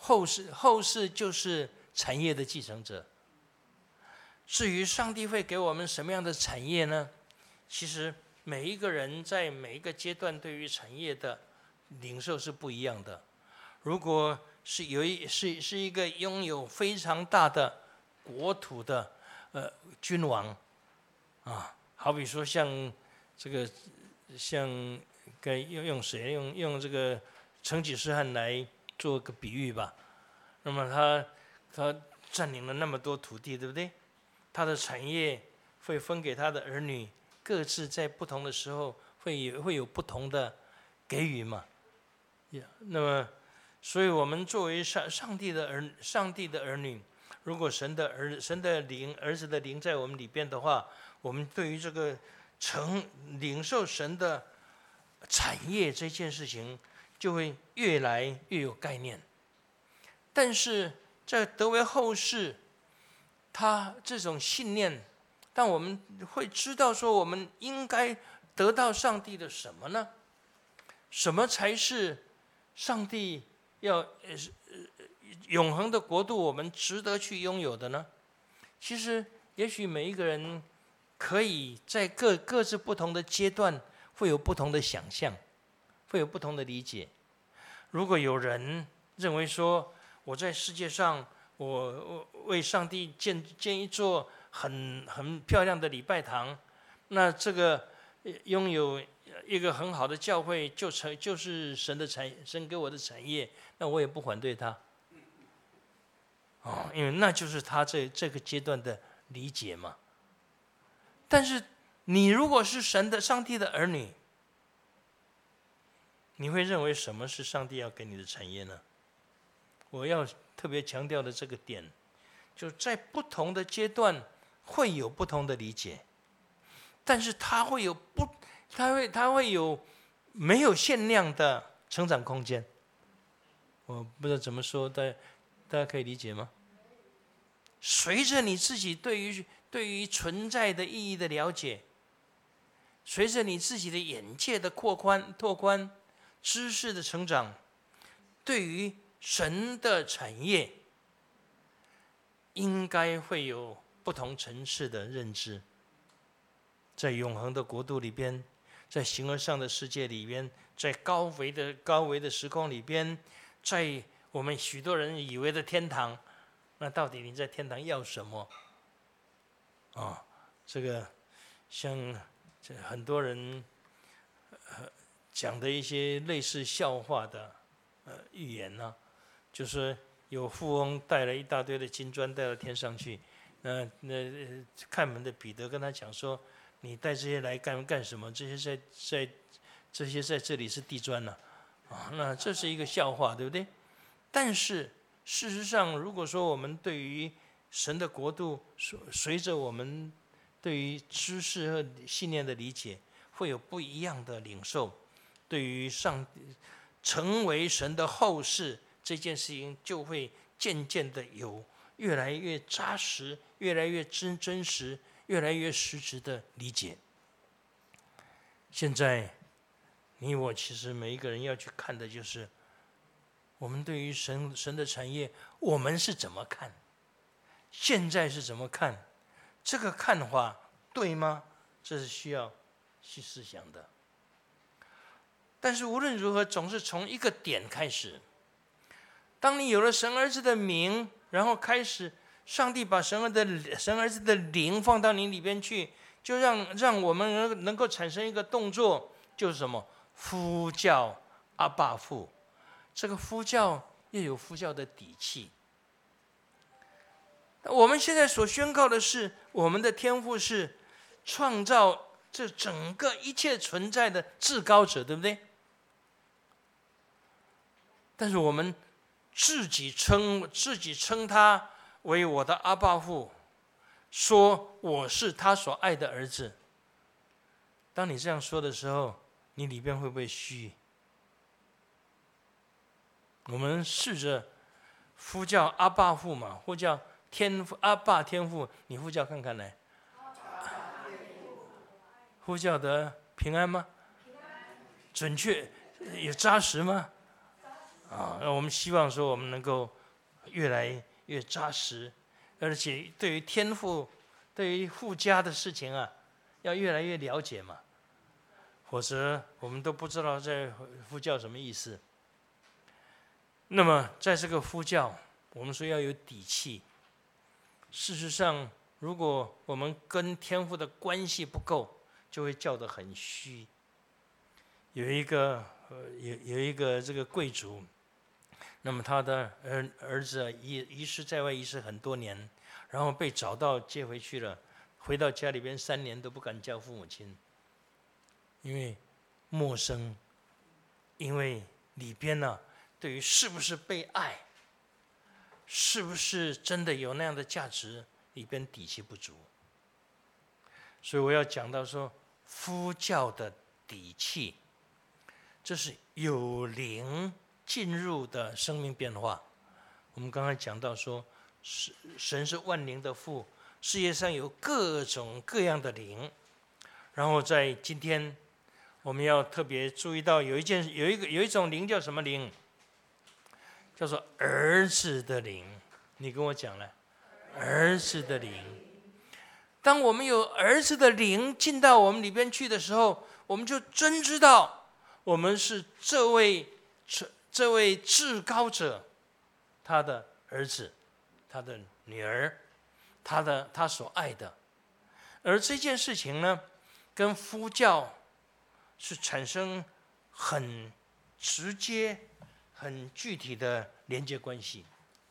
后世后世就是产业的继承者。至于上帝会给我们什么样的产业呢？其实每一个人在每一个阶段对于产业的领受是不一样的。如果是有一是是一个拥有非常大的国土的呃君王啊，好比说像这个像该用用谁用用这个成吉思汗来做个比喻吧。那么他他占领了那么多土地，对不对？他的产业会分给他的儿女，各自在不同的时候会有会有不同的给予嘛。那么，所以我们作为上上帝的儿上帝的儿女，如果神的儿神的灵儿子的灵在我们里边的话，我们对于这个成领受神的产业这件事情，就会越来越有概念。但是在得为后世，他这种信念，但我们会知道说，我们应该得到上帝的什么呢？什么才是上帝要呃永恒的国度，我们值得去拥有的呢？其实，也许每一个人可以在各各自不同的阶段，会有不同的想象，会有不同的理解。如果有人认为说，我在世界上，我我为上帝建建一座很很漂亮的礼拜堂，那这个拥有一个很好的教会，就成就是神的产神给我的产业，那我也不反对他。哦，因为那就是他这这个阶段的理解嘛。但是你如果是神的上帝的儿女，你会认为什么是上帝要给你的产业呢？我要特别强调的这个点，就在不同的阶段会有不同的理解，但是它会有不，它会它会有没有限量的成长空间。我不知道怎么说，大家大家可以理解吗？随着你自己对于对于存在的意义的了解，随着你自己的眼界的扩宽拓宽，知识的成长，对于神的产业，应该会有不同层次的认知。在永恒的国度里边，在形而上的世界里边，在高维的高维的时空里边，在我们许多人以为的天堂，那到底你在天堂要什么？哦，这个像这很多人、呃、讲的一些类似笑话的呃寓言呢、啊。就是有富翁带了一大堆的金砖带到天上去，那那看门的彼得跟他讲说：“你带这些来干干什么？这些在在这些在这里是地砖呢、啊，啊，那这是一个笑话，对不对？但是事实上，如果说我们对于神的国度，随着我们对于知识和信念的理解，会有不一样的领受。对于上成为神的后世。”这件事情就会渐渐的有越来越扎实、越来越真真实、越来越实质的理解。现在，你我其实每一个人要去看的就是，我们对于神神的产业，我们是怎么看？现在是怎么看？这个看法对吗？这是需要去思想的。但是无论如何，总是从一个点开始。当你有了神儿子的名，然后开始，上帝把神儿的神儿子的灵放到你里边去，就让让我们能能够产生一个动作，就是什么？呼叫阿爸父。这个呼叫又有呼叫的底气。我们现在所宣告的是，我们的天父是创造这整个一切存在的至高者，对不对？但是我们自己称自己称他为我的阿爸父，说我是他所爱的儿子。当你这样说的时候，你里边会不会虚？我们试着呼叫阿爸父嘛，呼叫天父阿爸天父，你呼叫看看来。呼叫的平安吗？准确也扎实吗？ 啊，那我们希望说我们能够越来越扎实，而且对于天父、对于父家的事情啊，要越来越了解嘛，否则我们都不知道这父教什么意思。那么在这个父教，我们说要有底气。事实上，如果我们跟天父的关系不够，就会叫得很虚。有一个呃有有一个这个贵族，那么他的儿儿子遗遗失在外，遗失很多年，然后被找到接回去了，回到家里边三年都不敢叫父母亲，因为陌生，因为里边呢、啊，对于是不是被爱，是不是真的有那样的价值，里边底气不足。所以我要讲到说，夫教的底气，这是有灵进入的生命变化。我们刚才讲到说，神是万灵的父，世界上有各种各样的灵。然后在今天，我们要特别注意到有一件有一个有一种灵叫什么灵？叫做儿子的灵。你跟我讲了，儿子的灵。当我们有儿子的灵进到我们里边去的时候，我们就真知道我们是这位这位至高者他的儿子，他的女儿，他的他所爱的。而这件事情呢，跟夫教是产生很直接、很具体的连接关系。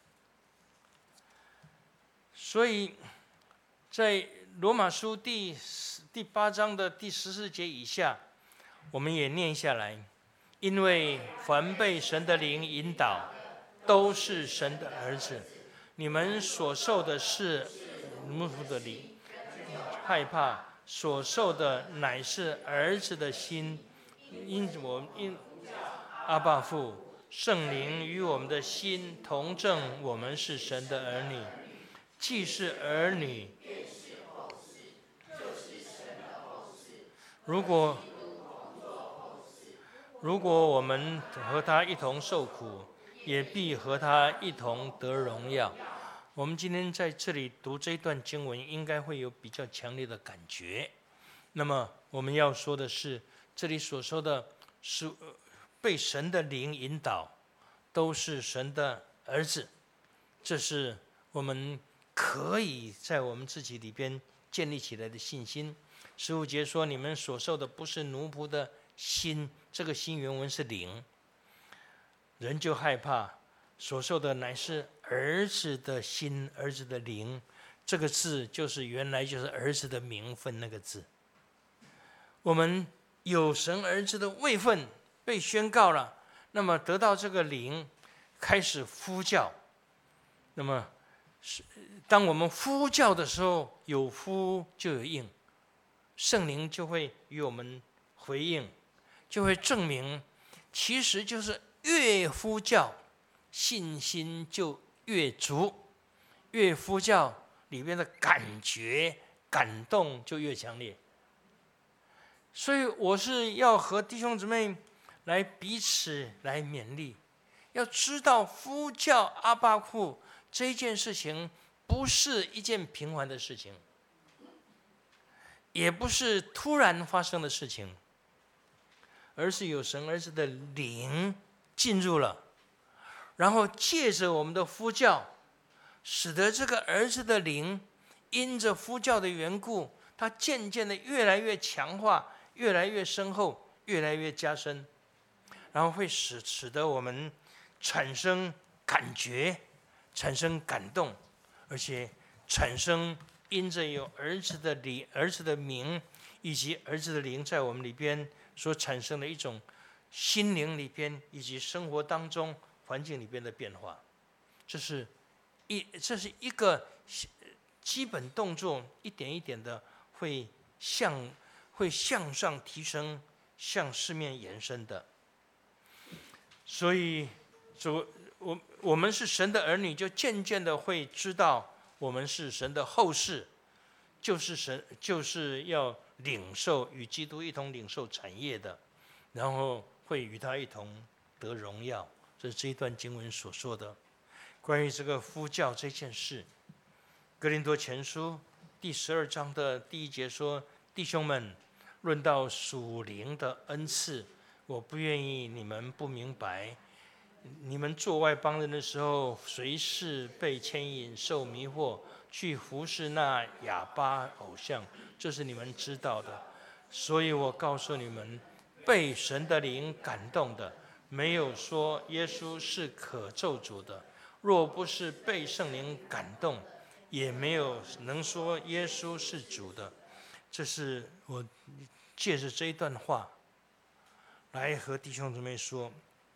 所以在罗马书第第八章的第十四节以下，我们也念下来。因为凡被神的灵引导，都是神的儿子。你们所受的是母的灵，害怕所受的乃是儿子的心。因我因阿爸父圣灵与我们的心同证，我们是神的儿女。既是儿女，如果如果我们和他一同受苦，也必和他一同得荣耀。我们今天在这里读这一段经文，应该会有比较强烈的感觉。那么我们要说的是，这里所说的是被神的灵引导，都是神的儿子。这是我们可以在我们自己里边建立起来的信心。十五节说，你们所受的不是奴仆的心，这个心原文是灵，人就害怕，所受的乃是儿子的心，儿子的灵。这个字就是原来就是儿子的名分那个字。我们有神儿子的位分被宣告了，那么得到这个灵，开始呼叫。那么当我们呼叫的时候，有呼就有应，圣灵就会与我们回应，就会证明，其实就是越呼叫，信心就越足，越呼叫里面的感觉、感动就越强烈。所以我是要和弟兄姊妹来彼此来勉励，要知道呼叫阿爸父这件事情不是一件平凡的事情，也不是突然发生的事情，而是有神儿子的灵进入了，然后借着我们的呼叫，使得这个儿子的灵因着呼叫的缘故，它渐渐的越来越强化，越来越深厚，越来越加深，然后会使使得我们产生感觉，产生感动，而且产生因着有儿子的灵、儿子的名以及儿子的灵在我们里边所产生的一种心灵里边以及生活当中环境里边的变化。这是一这是一个基本动作，一点一点的会向会向上提升，向四面延伸的。所以主我我们是神的儿女，就渐渐的会知道我们是神的后世，就是神就是要领受与基督一同领受产业的，然后会与他一同得荣耀。 这是这一段经文所说的关于这个呼叫这件事。哥林多前书第十二章的第一节说：弟兄们，论到属灵的恩赐，我不愿意你们不明白。你们做外邦人的时候，随是被牵引、受迷惑，去服侍那哑巴偶像，这是你们知道的。所以我告诉你们，被神的灵感动的，没有说耶稣是可咒诅的；若不是被圣灵感动，也没有能说耶稣是主的。这是我借着这一段话来和弟兄姊妹说，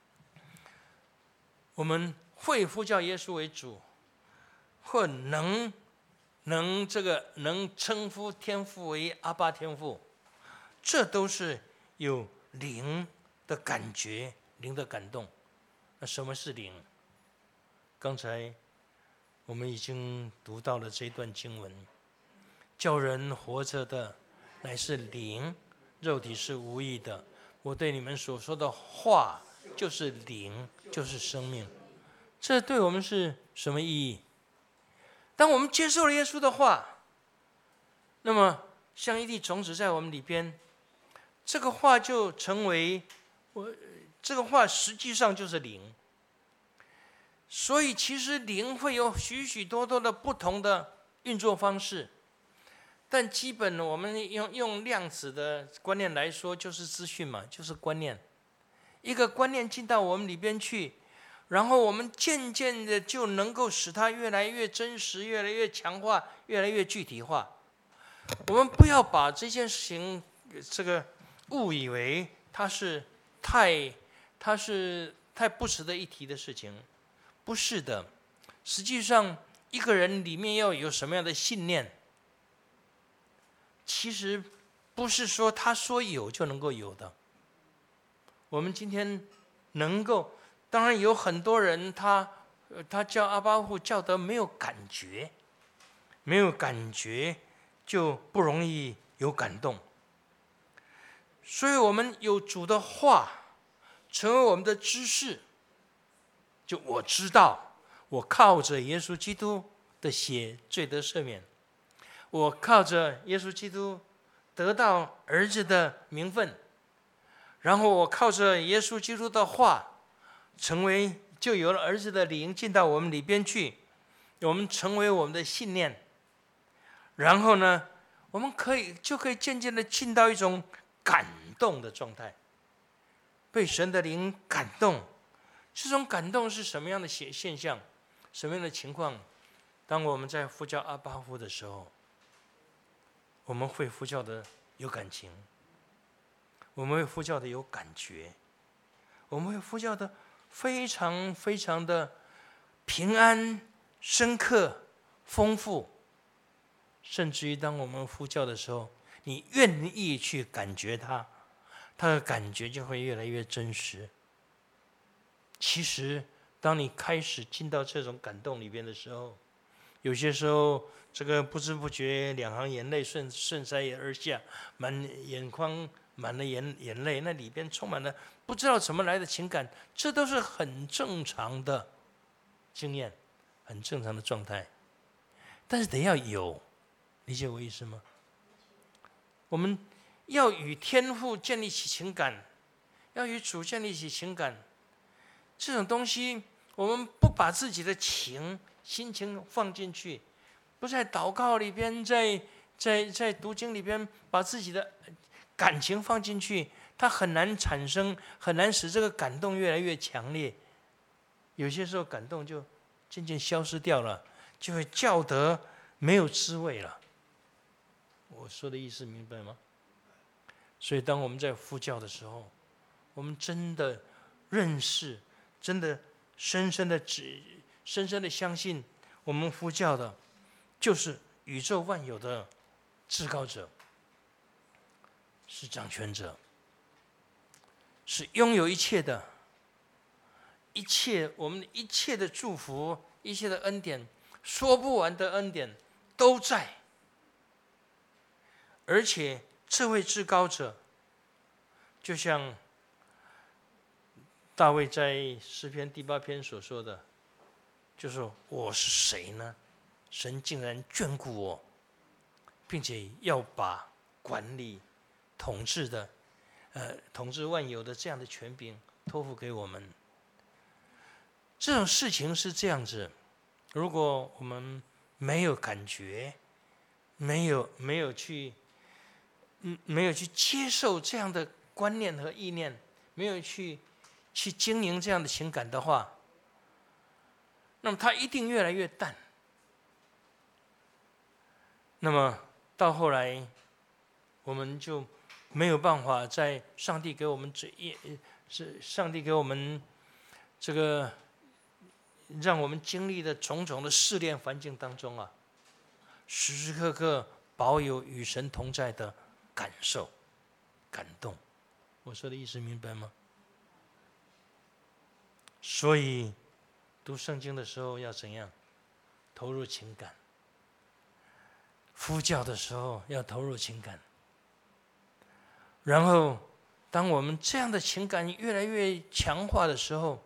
我们会呼叫耶稣为主，或能能这个能称呼天父为阿爸天父，这都是有灵的感觉，灵的感动。那什么是灵？刚才我们已经读到了这段经文，叫人活着的乃是灵，肉体是无益的。我对你们所说的话就是灵，就是生命。这对我们是什么意义？当我们接受了耶稣的话，那么像一粒种子在我们里边，这个话就成为我这个话实际上就是灵。所以其实灵会有许许多多的不同的运作方式，但基本我们用用量子的观念来说，就是资讯嘛，就是观念。一个观念进到我们里边去，然后我们渐渐的就能够使它越来越真实，越来越强化，越来越具体化。我们不要把这件事情这个误以为它是太它是太不值得一提的事情。不是的，实际上一个人里面要有什么样的信念，其实不是说他说有就能够有的。我们今天能够，当然有很多人他他叫阿爸父叫得没有感觉，没有感觉就不容易有感动。所以我们有主的话成为我们的知识，就我知道，我靠着耶稣基督的血罪得赦免，我靠着耶稣基督得到儿子的名分，然后我靠着耶稣基督的话，成为就有了儿子的灵进到我们里边去，我们成为我们的信念，然后呢，我们可以就可以渐渐的进到一种感动的状态，被神的灵感动。这种感动是什么样的现象？什么样的情况？当我们在呼叫阿爸父的时候，我们会呼叫的有感情，我们会呼叫的有感觉，我们会呼叫的非常非常的平安、深刻、丰富。甚至于当我们呼叫的时候，你愿意去感觉它，它的感觉就会越来越真实。其实当你开始进到这种感动里边的时候，有些时候这个不知不觉两行眼泪顺顺腮而下，满眼眶满了眼眼泪，那里边充满了不知道怎么来的情感，这都是很正常的经验，很正常的状态。但是得要有，理解我意思吗？我们要与天父建立起情感，要与主建立起情感。这种东西，我们不把自己的情、心情放进去，不在祷告里边，在在在读经里边把自己的感情放进去，它很难产生，很难使这个感动越来越强烈。有些时候感动就渐渐消失掉了，就会叫得没有滋味了。我说的意思明白吗？所以当我们在呼叫的时候，我们真的认识，真的深深的指深深的相信，我们呼叫的就是宇宙万有的至高者，是掌权者，是拥有一切的，一切我们一切的祝福，一切的恩典，说不完的恩典都在。而且这位至高者，就像大卫在诗篇第八篇所说的，就是我是谁呢？神竟然眷顾我，并且要把管理、统治的，呃，统治万有的这样的权柄托付给我们。这种事情是这样子，如果我们没有感觉，没有没有去，嗯，没有去接受这样的观念和意念，没有去去经营这样的情感的话，那么它一定越来越淡。那么到后来，我们就没有办法在上帝给我们这一是上帝给我们这个让我们经历的种种的试炼环境当中啊，时时刻刻保有与神同在的感受、感动。我说的意思明白吗？所以读圣经的时候要怎样？投入情感。呼叫的时候要投入情感。然后当我们这样的情感越来越强化的时候，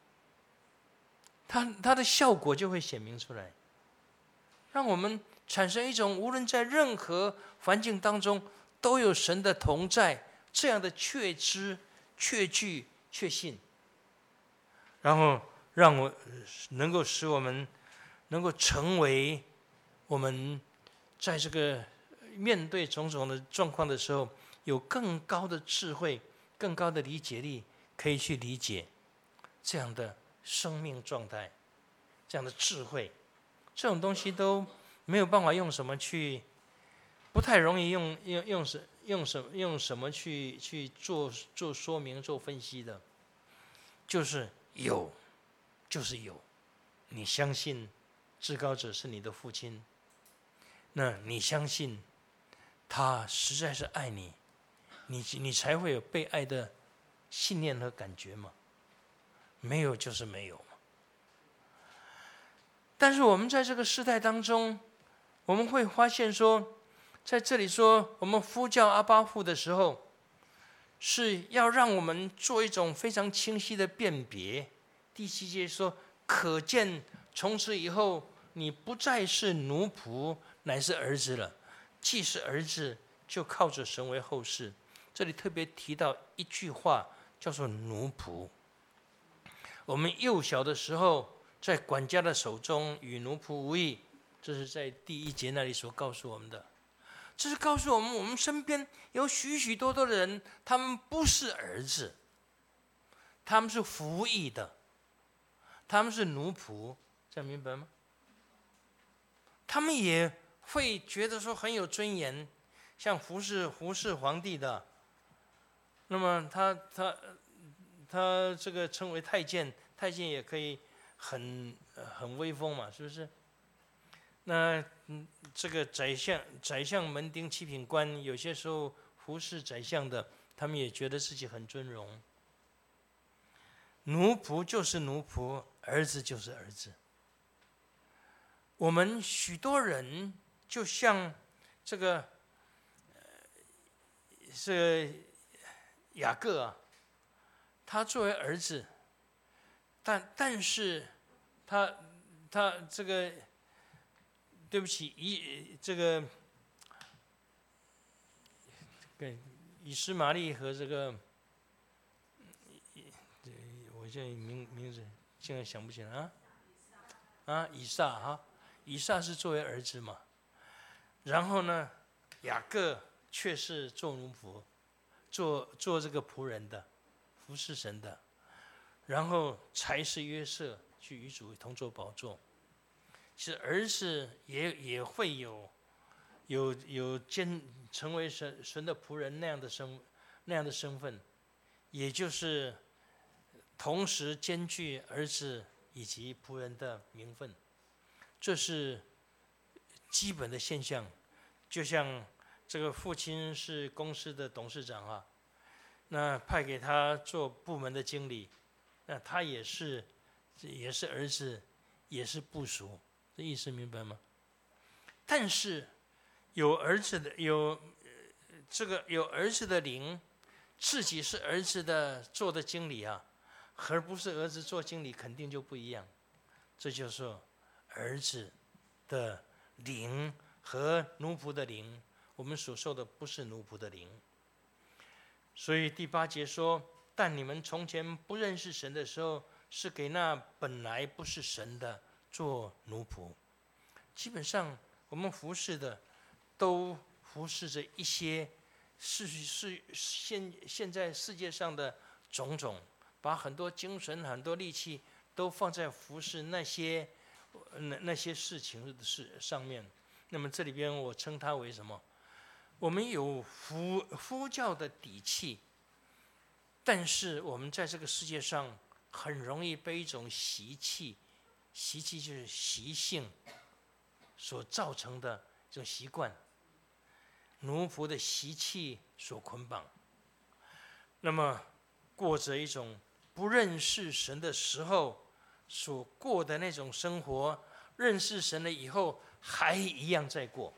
它它的效果就会显明出来，让我们产生一种无论在任何环境当中都有神的同在这样的确知、确据、确信，然后让我能够使我们能够成为我们在这个面对种种的状况的时候，有更高的智慧、更高的理解力，可以去理解这样的生命状态，这样的智慧，这种东西都没有办法用什么去，不太容易用用用什用什用什么去去做做说明、做分析的，就是有，就是有。你相信至高者是你的父亲，那你相信他实在是爱你，你你才会有被爱的信念和感觉嘛。没有就是没有嘛。但是我们在这个时代当中，我们会发现说，在这里说我们呼叫阿爸父的时候，是要让我们做一种非常清晰的辨别。第七节说，可见从此以后你不再是奴仆，乃是儿子了。既是儿子，就靠着神为后嗣。这里特别提到一句话，叫做奴仆。我们幼小的时候，在管家的手中与奴仆无异，这是在第一节那里所告诉我们的。这是告诉我们，我们身边有许许多多的人，他们不是儿子，他们是服役的，他们是奴仆，这样明白吗？他们也会觉得说很有尊严，像胡适胡适皇帝的，那么他他他这个称为太监，太监也可以很很威风嘛，是不是？那嗯，这个宰相宰相门丁七品官，有些时候服侍宰相的，他们也觉得自己很尊荣。奴仆就是奴仆，儿子就是儿子。我们许多人就像这个，呃，这雅各啊，他作为儿子，但但是他他这个，对不起，以这个跟以斯玛利和这个，我现在名名字现在想不起来啊啊，以撒哈。以撒是作为儿子嘛，然后呢，雅各却是做奴仆，做做这个仆人的，服侍神的，然后才是约瑟去与主同坐宝座。其实儿子也也会有有有兼成为神神的仆人那样的身那样的身份，也就是同时兼具儿子以及仆人的名分。这是基本的现象，就像这个父亲是公司的董事长啊，那派给他做部门的经理，那他也是也是儿子，也是部属，这意思明白吗？但是有儿子的有这个有儿子的灵，自己是儿子的做的经理啊， 而不是儿子做经理，肯定就不一样。这就是说儿子的灵和奴仆的灵，我们所受的不是奴仆的灵。所以第八节说，但你们从前不认识神的时候，是给那本来不是神的做奴仆。基本上我们服侍的都服侍着一些是是现现在世界上的种种，把很多精神很多力气都放在服侍那些那那些事情的事上面。那么这里边我称它为什么？我们有呼呼叫的底气，但是我们在这个世界上很容易被一种习气，习气就是习性所造成的一种习惯，奴仆的习气所捆绑。那么过着一种不认识神的时候所过的那种生活，认识神了以后还一样在过。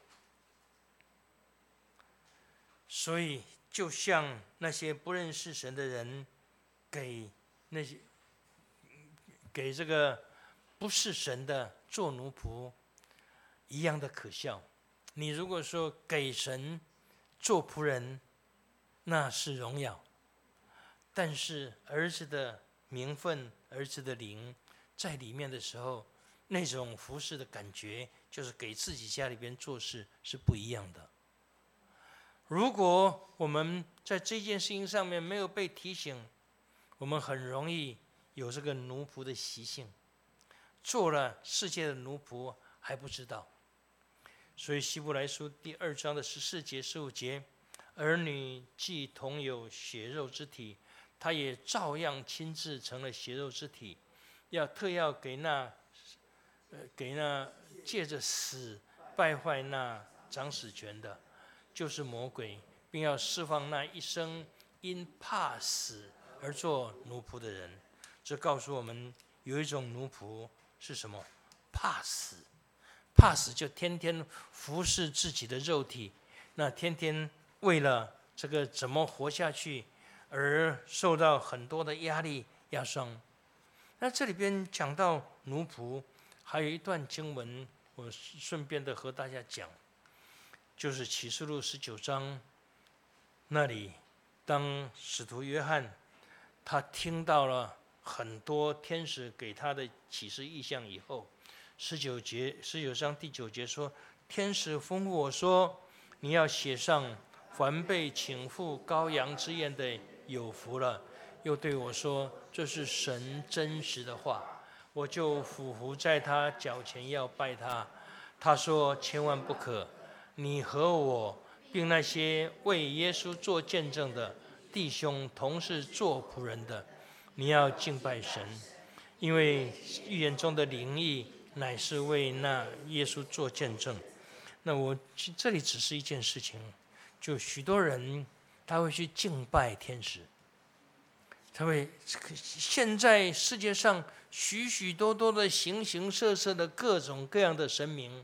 所以就像那些不认识神的人给那些给这个不是神的做奴仆一样的可笑。你如果说给神做仆人，那是荣耀，但是儿子的名分，儿子的灵在里面的时候，那种服侍的感觉就是给自己家里边做事是不一样的。如果我们在这件事情上面没有被提醒，我们很容易有这个奴仆的习性，做了世界的奴仆还不知道。所以希伯来书第二章的十四节、十五节，儿女既同有血肉之体，他也照样亲自成了血肉之体，要特要给那呃给那借着死败坏那掌死权的，就是魔鬼，并要释放那一生因怕死而做奴仆的人。这告诉我们，有一种奴仆是什么？怕死，怕死就天天服侍自己的肉体，那天天为了这个怎么活下去而受到很多的压力压伤。那这里边讲到奴仆，还有一段经文，我顺便的和大家讲。就是启示录十九章那里，当使徒约翰他听到了很多天使给他的启示异象以后，十九节十九章第九节说，天使吩咐我说，你要写上，凡被请赴羔羊之宴的有福了。又对我说，这是神真实的话。我就俯伏在他脚前要拜他。他说，千万不可，你和我并那些为耶稣做见证的弟兄同是做仆人的，你要敬拜神，因为预言中的灵意乃是为那耶稣做见证。那我这里只是一件事情，就许多人他会去敬拜天使，他会现在世界上许许多多的形形色色的各种各样的神明，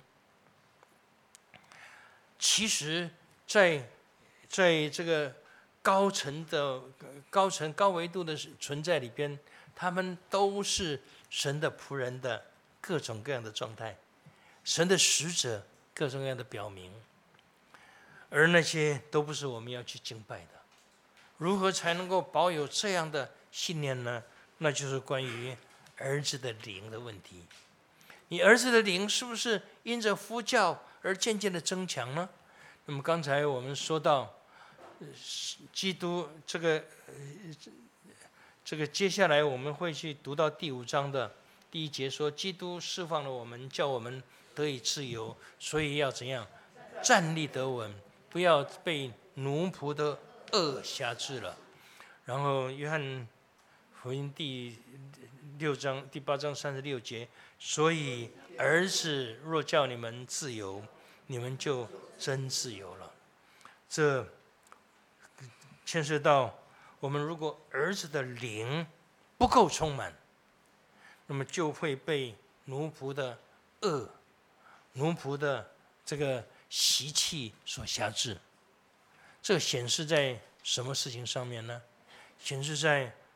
其实在在这个高层的高层高维度的存在里边，他们都是神的仆人的各种各样的状态，神的使者各种各样的表明，而那些都不是我们要去敬拜的。如何才能够保有这样的信念呢？那就是关于儿子的灵的问题。你儿子的灵是不是因着呼叫而渐渐的增强呢？那么刚才我们说到，基督这个这个接下来我们会去读到第五章的第一节，说基督释放了我们，叫我们得以自由，所以要怎样站立得稳，不要被奴仆的恶辖制了。然后约翰福音第六章第八章三十六节，所以儿子若叫你们自由，你们就真自由了。这牵涉到我们如果儿子的灵不够充满，那么就会被奴仆的恶、奴仆的这个习气所辖制。这显示在什么事情上面呢？显示在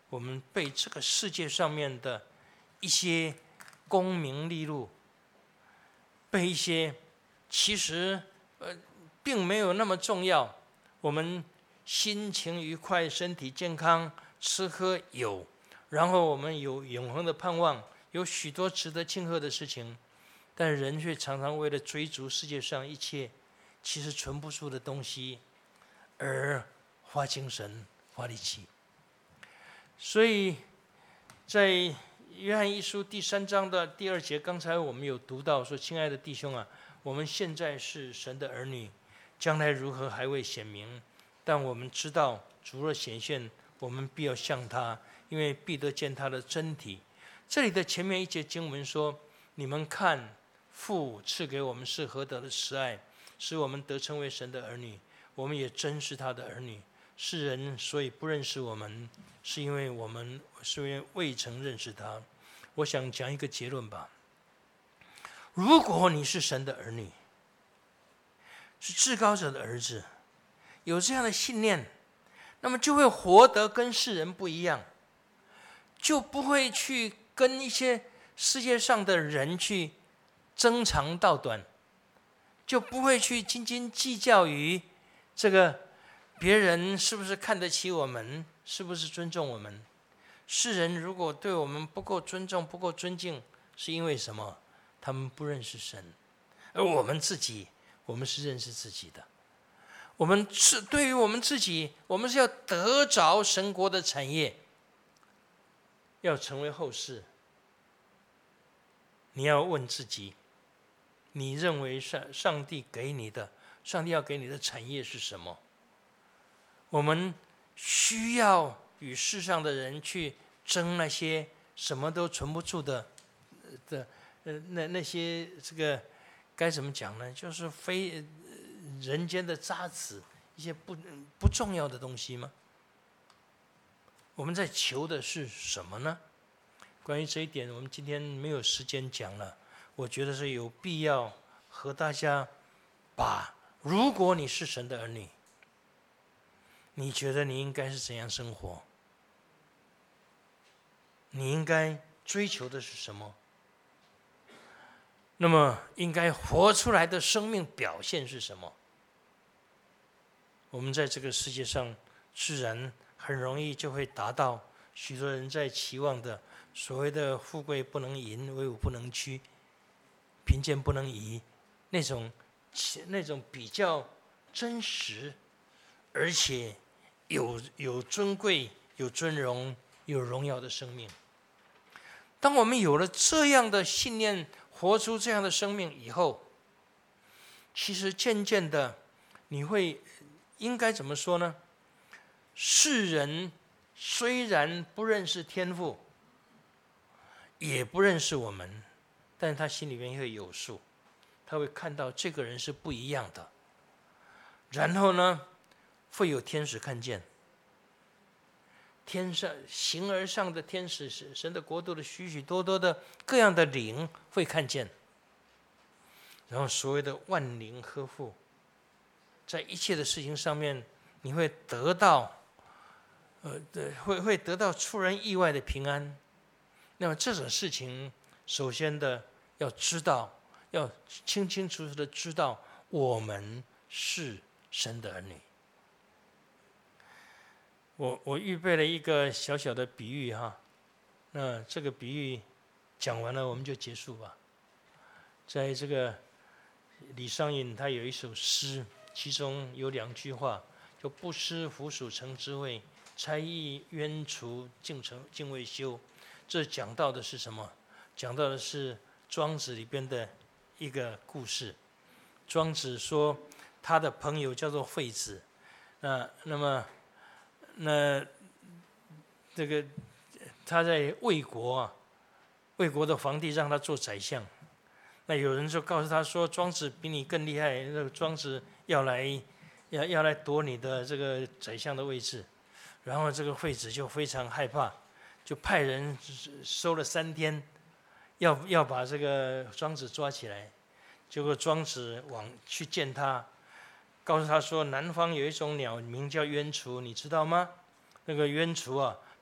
我们被这个世界上面的一些功名利禄，被一些其实呃并没有那么重要，我们心情愉快、身体健康、吃喝有，然后我们有永恒的盼望，有许多值得庆贺的事情，但人却常常为了追逐世界上一切其实存不住的东西而花精神、花力气。所以在约翰一书第三章的第二节，刚才我们有读到说：“亲爱的弟兄啊，我们现在是神的儿女，将来如何还未显明，但我们知道主若显现，我们必要像他，因为必得见他的真体。”这里的前面一节经文说：“你们看，父赐给我们是何等的慈爱，使我们得称为神的儿女，我们也真是他的儿女。世人所以不认识我们，是因为我们是因为未曾认识他。”我想讲一个结论吧：如果你是神的儿女，是至高者的儿子，有这样的信念，那么就会活得跟世人不一样，就不会去跟一些世界上的人去争长道短，就不会去斤斤计较于这个别人是不是看得起我们，是不是尊重我们。世人如果对我们不够尊重、不够尊敬，是因为什么？他们不认识神。而我们自己，我们是认识自己的。我们是对于我们自己，我们是要得着神国的产业，要成为后世。你要问自己，你认为上上帝给你的，上帝要给你的产业是什么？我们需要与世上的人去争那些什么都存不住的的呃那那些这个该怎么讲呢？就是非人间的渣滓，一些不不重要的东西吗？我们在求的是什么呢？关于这一点，我们今天没有时间讲了。我觉得是有必要和大家把，如果你是神的儿女，你觉得你应该是怎样生活？你应该追求的是什么？那么应该活出来的生命表现是什么？我们在这个世界上，自然很容易就会达到许多人在期望的所谓的富贵不能淫，威武不能屈，贫贱不能移，那种那种比较真实，而且有有尊贵、有尊荣、有荣耀的生命。当我们有了这样的信念，活出这样的生命以后，其实渐渐的，你会应该怎么说呢？世人虽然不认识天父，也不认识我们，但是他心里面会有数，他会看到这个人是不一样的。然后呢，会有天使看见，天上形而上的天使，神的国度的许许多多的各样的灵会看见，然后所谓的万灵呵护，在一切的事情上面，你会得到，呃，会会得到出人意外的平安。那么这种事情，首先的要知道，要清清楚楚的知道，我们是神的儿女。我我预备了一个小小的比喻哈，那这个比喻讲完了我们就结束吧。在这个李商隐他有一首诗，其中有两句话，就不思狐鼠成之味，猜意鸢雏竟成竟未休。这讲到的是什么？讲到的是庄子里边的一个故事。庄子说他的朋友叫做惠子，那那么那这个他在魏国啊，魏国的皇帝让他做宰相。那有人就告诉他说，庄子比你更厉害，那个庄子要来要要来夺你的这个宰相的位置。然后这个惠子就非常害怕，就派人收了三天，要要把这个庄子抓起来。结果庄子往去见他，告诉他说，南方有一种鸟名叫鸢雏，你知道吗？那个鸢雏啊，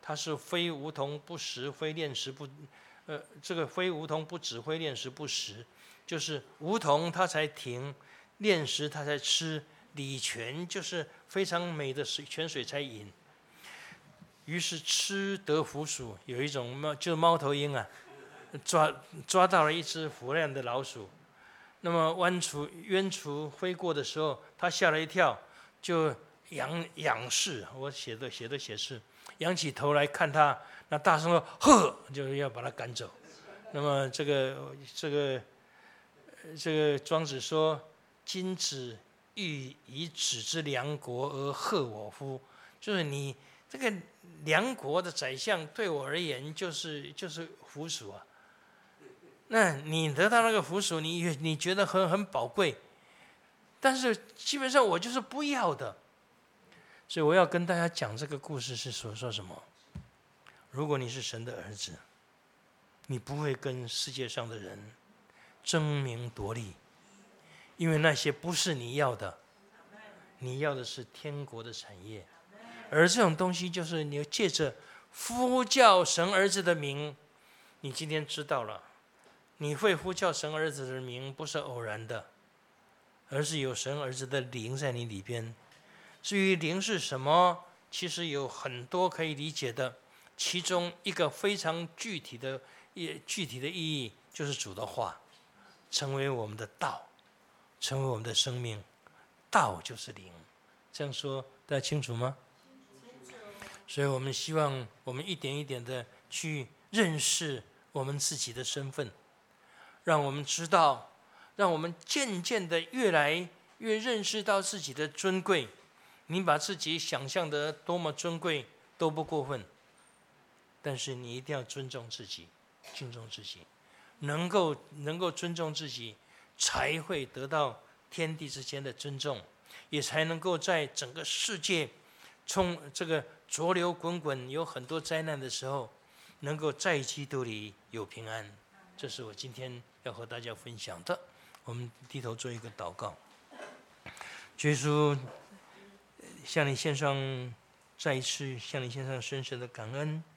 它是非梧桐不食，非炼石不，呃，这个非梧桐不止，非炼石不食，就是梧桐它才停，炼石它才吃，礼泉就是非常美的水泉水才饮。于是吃得腐鼠，有一种猫，就是猫头鹰啊，抓抓到了一只腐烂的老鼠，那么弯雏鸢雏飞过的时候，它吓了一跳，就仰仰视，我写的写的写是仰起头来看它，那大声说呵，就是要把它赶走。那么这个这个这个庄子说，今子欲以子之梁国而贺我乎？就是你这个梁国的宰相对我而言就是就是腐鼠啊。那你得到那个腐鼠，你你觉得很很宝贵，但是基本上我就是不要的。所以我要跟大家讲这个故事是说说什么？如果你是神的儿子，你不会跟世界上的人争名夺利，因为那些不是你要的，你要的是天国的产业。而这种东西就是你借着呼叫神儿子的名，你今天知道了，你会呼叫神儿子的名不是偶然的，而是有神儿子的灵在你里边。至于灵是什么，其实有很多可以理解的，其中一个非常具体的、具体的意义，就是主的话，成为我们的道，成为我们的生命。道就是灵，这样说大家清楚吗？所以我们希望我们一点一点的去认识我们自己的身份，让我们知道，让我们渐渐的越来越认识到自己的尊贵。你把自己想象的多么尊贵都不过分，但是你一定要尊重自己，敬重自己，能够能够尊重自己，才会得到天地之间的尊重，也才能够在整个世界冲这个浊流滚滚有很多灾难的时候，能够在基督里有平安。这是我今天要和大家分享的。我们低头做一个祷告。耶稣，向你献上，再一次向你献上深深的感恩。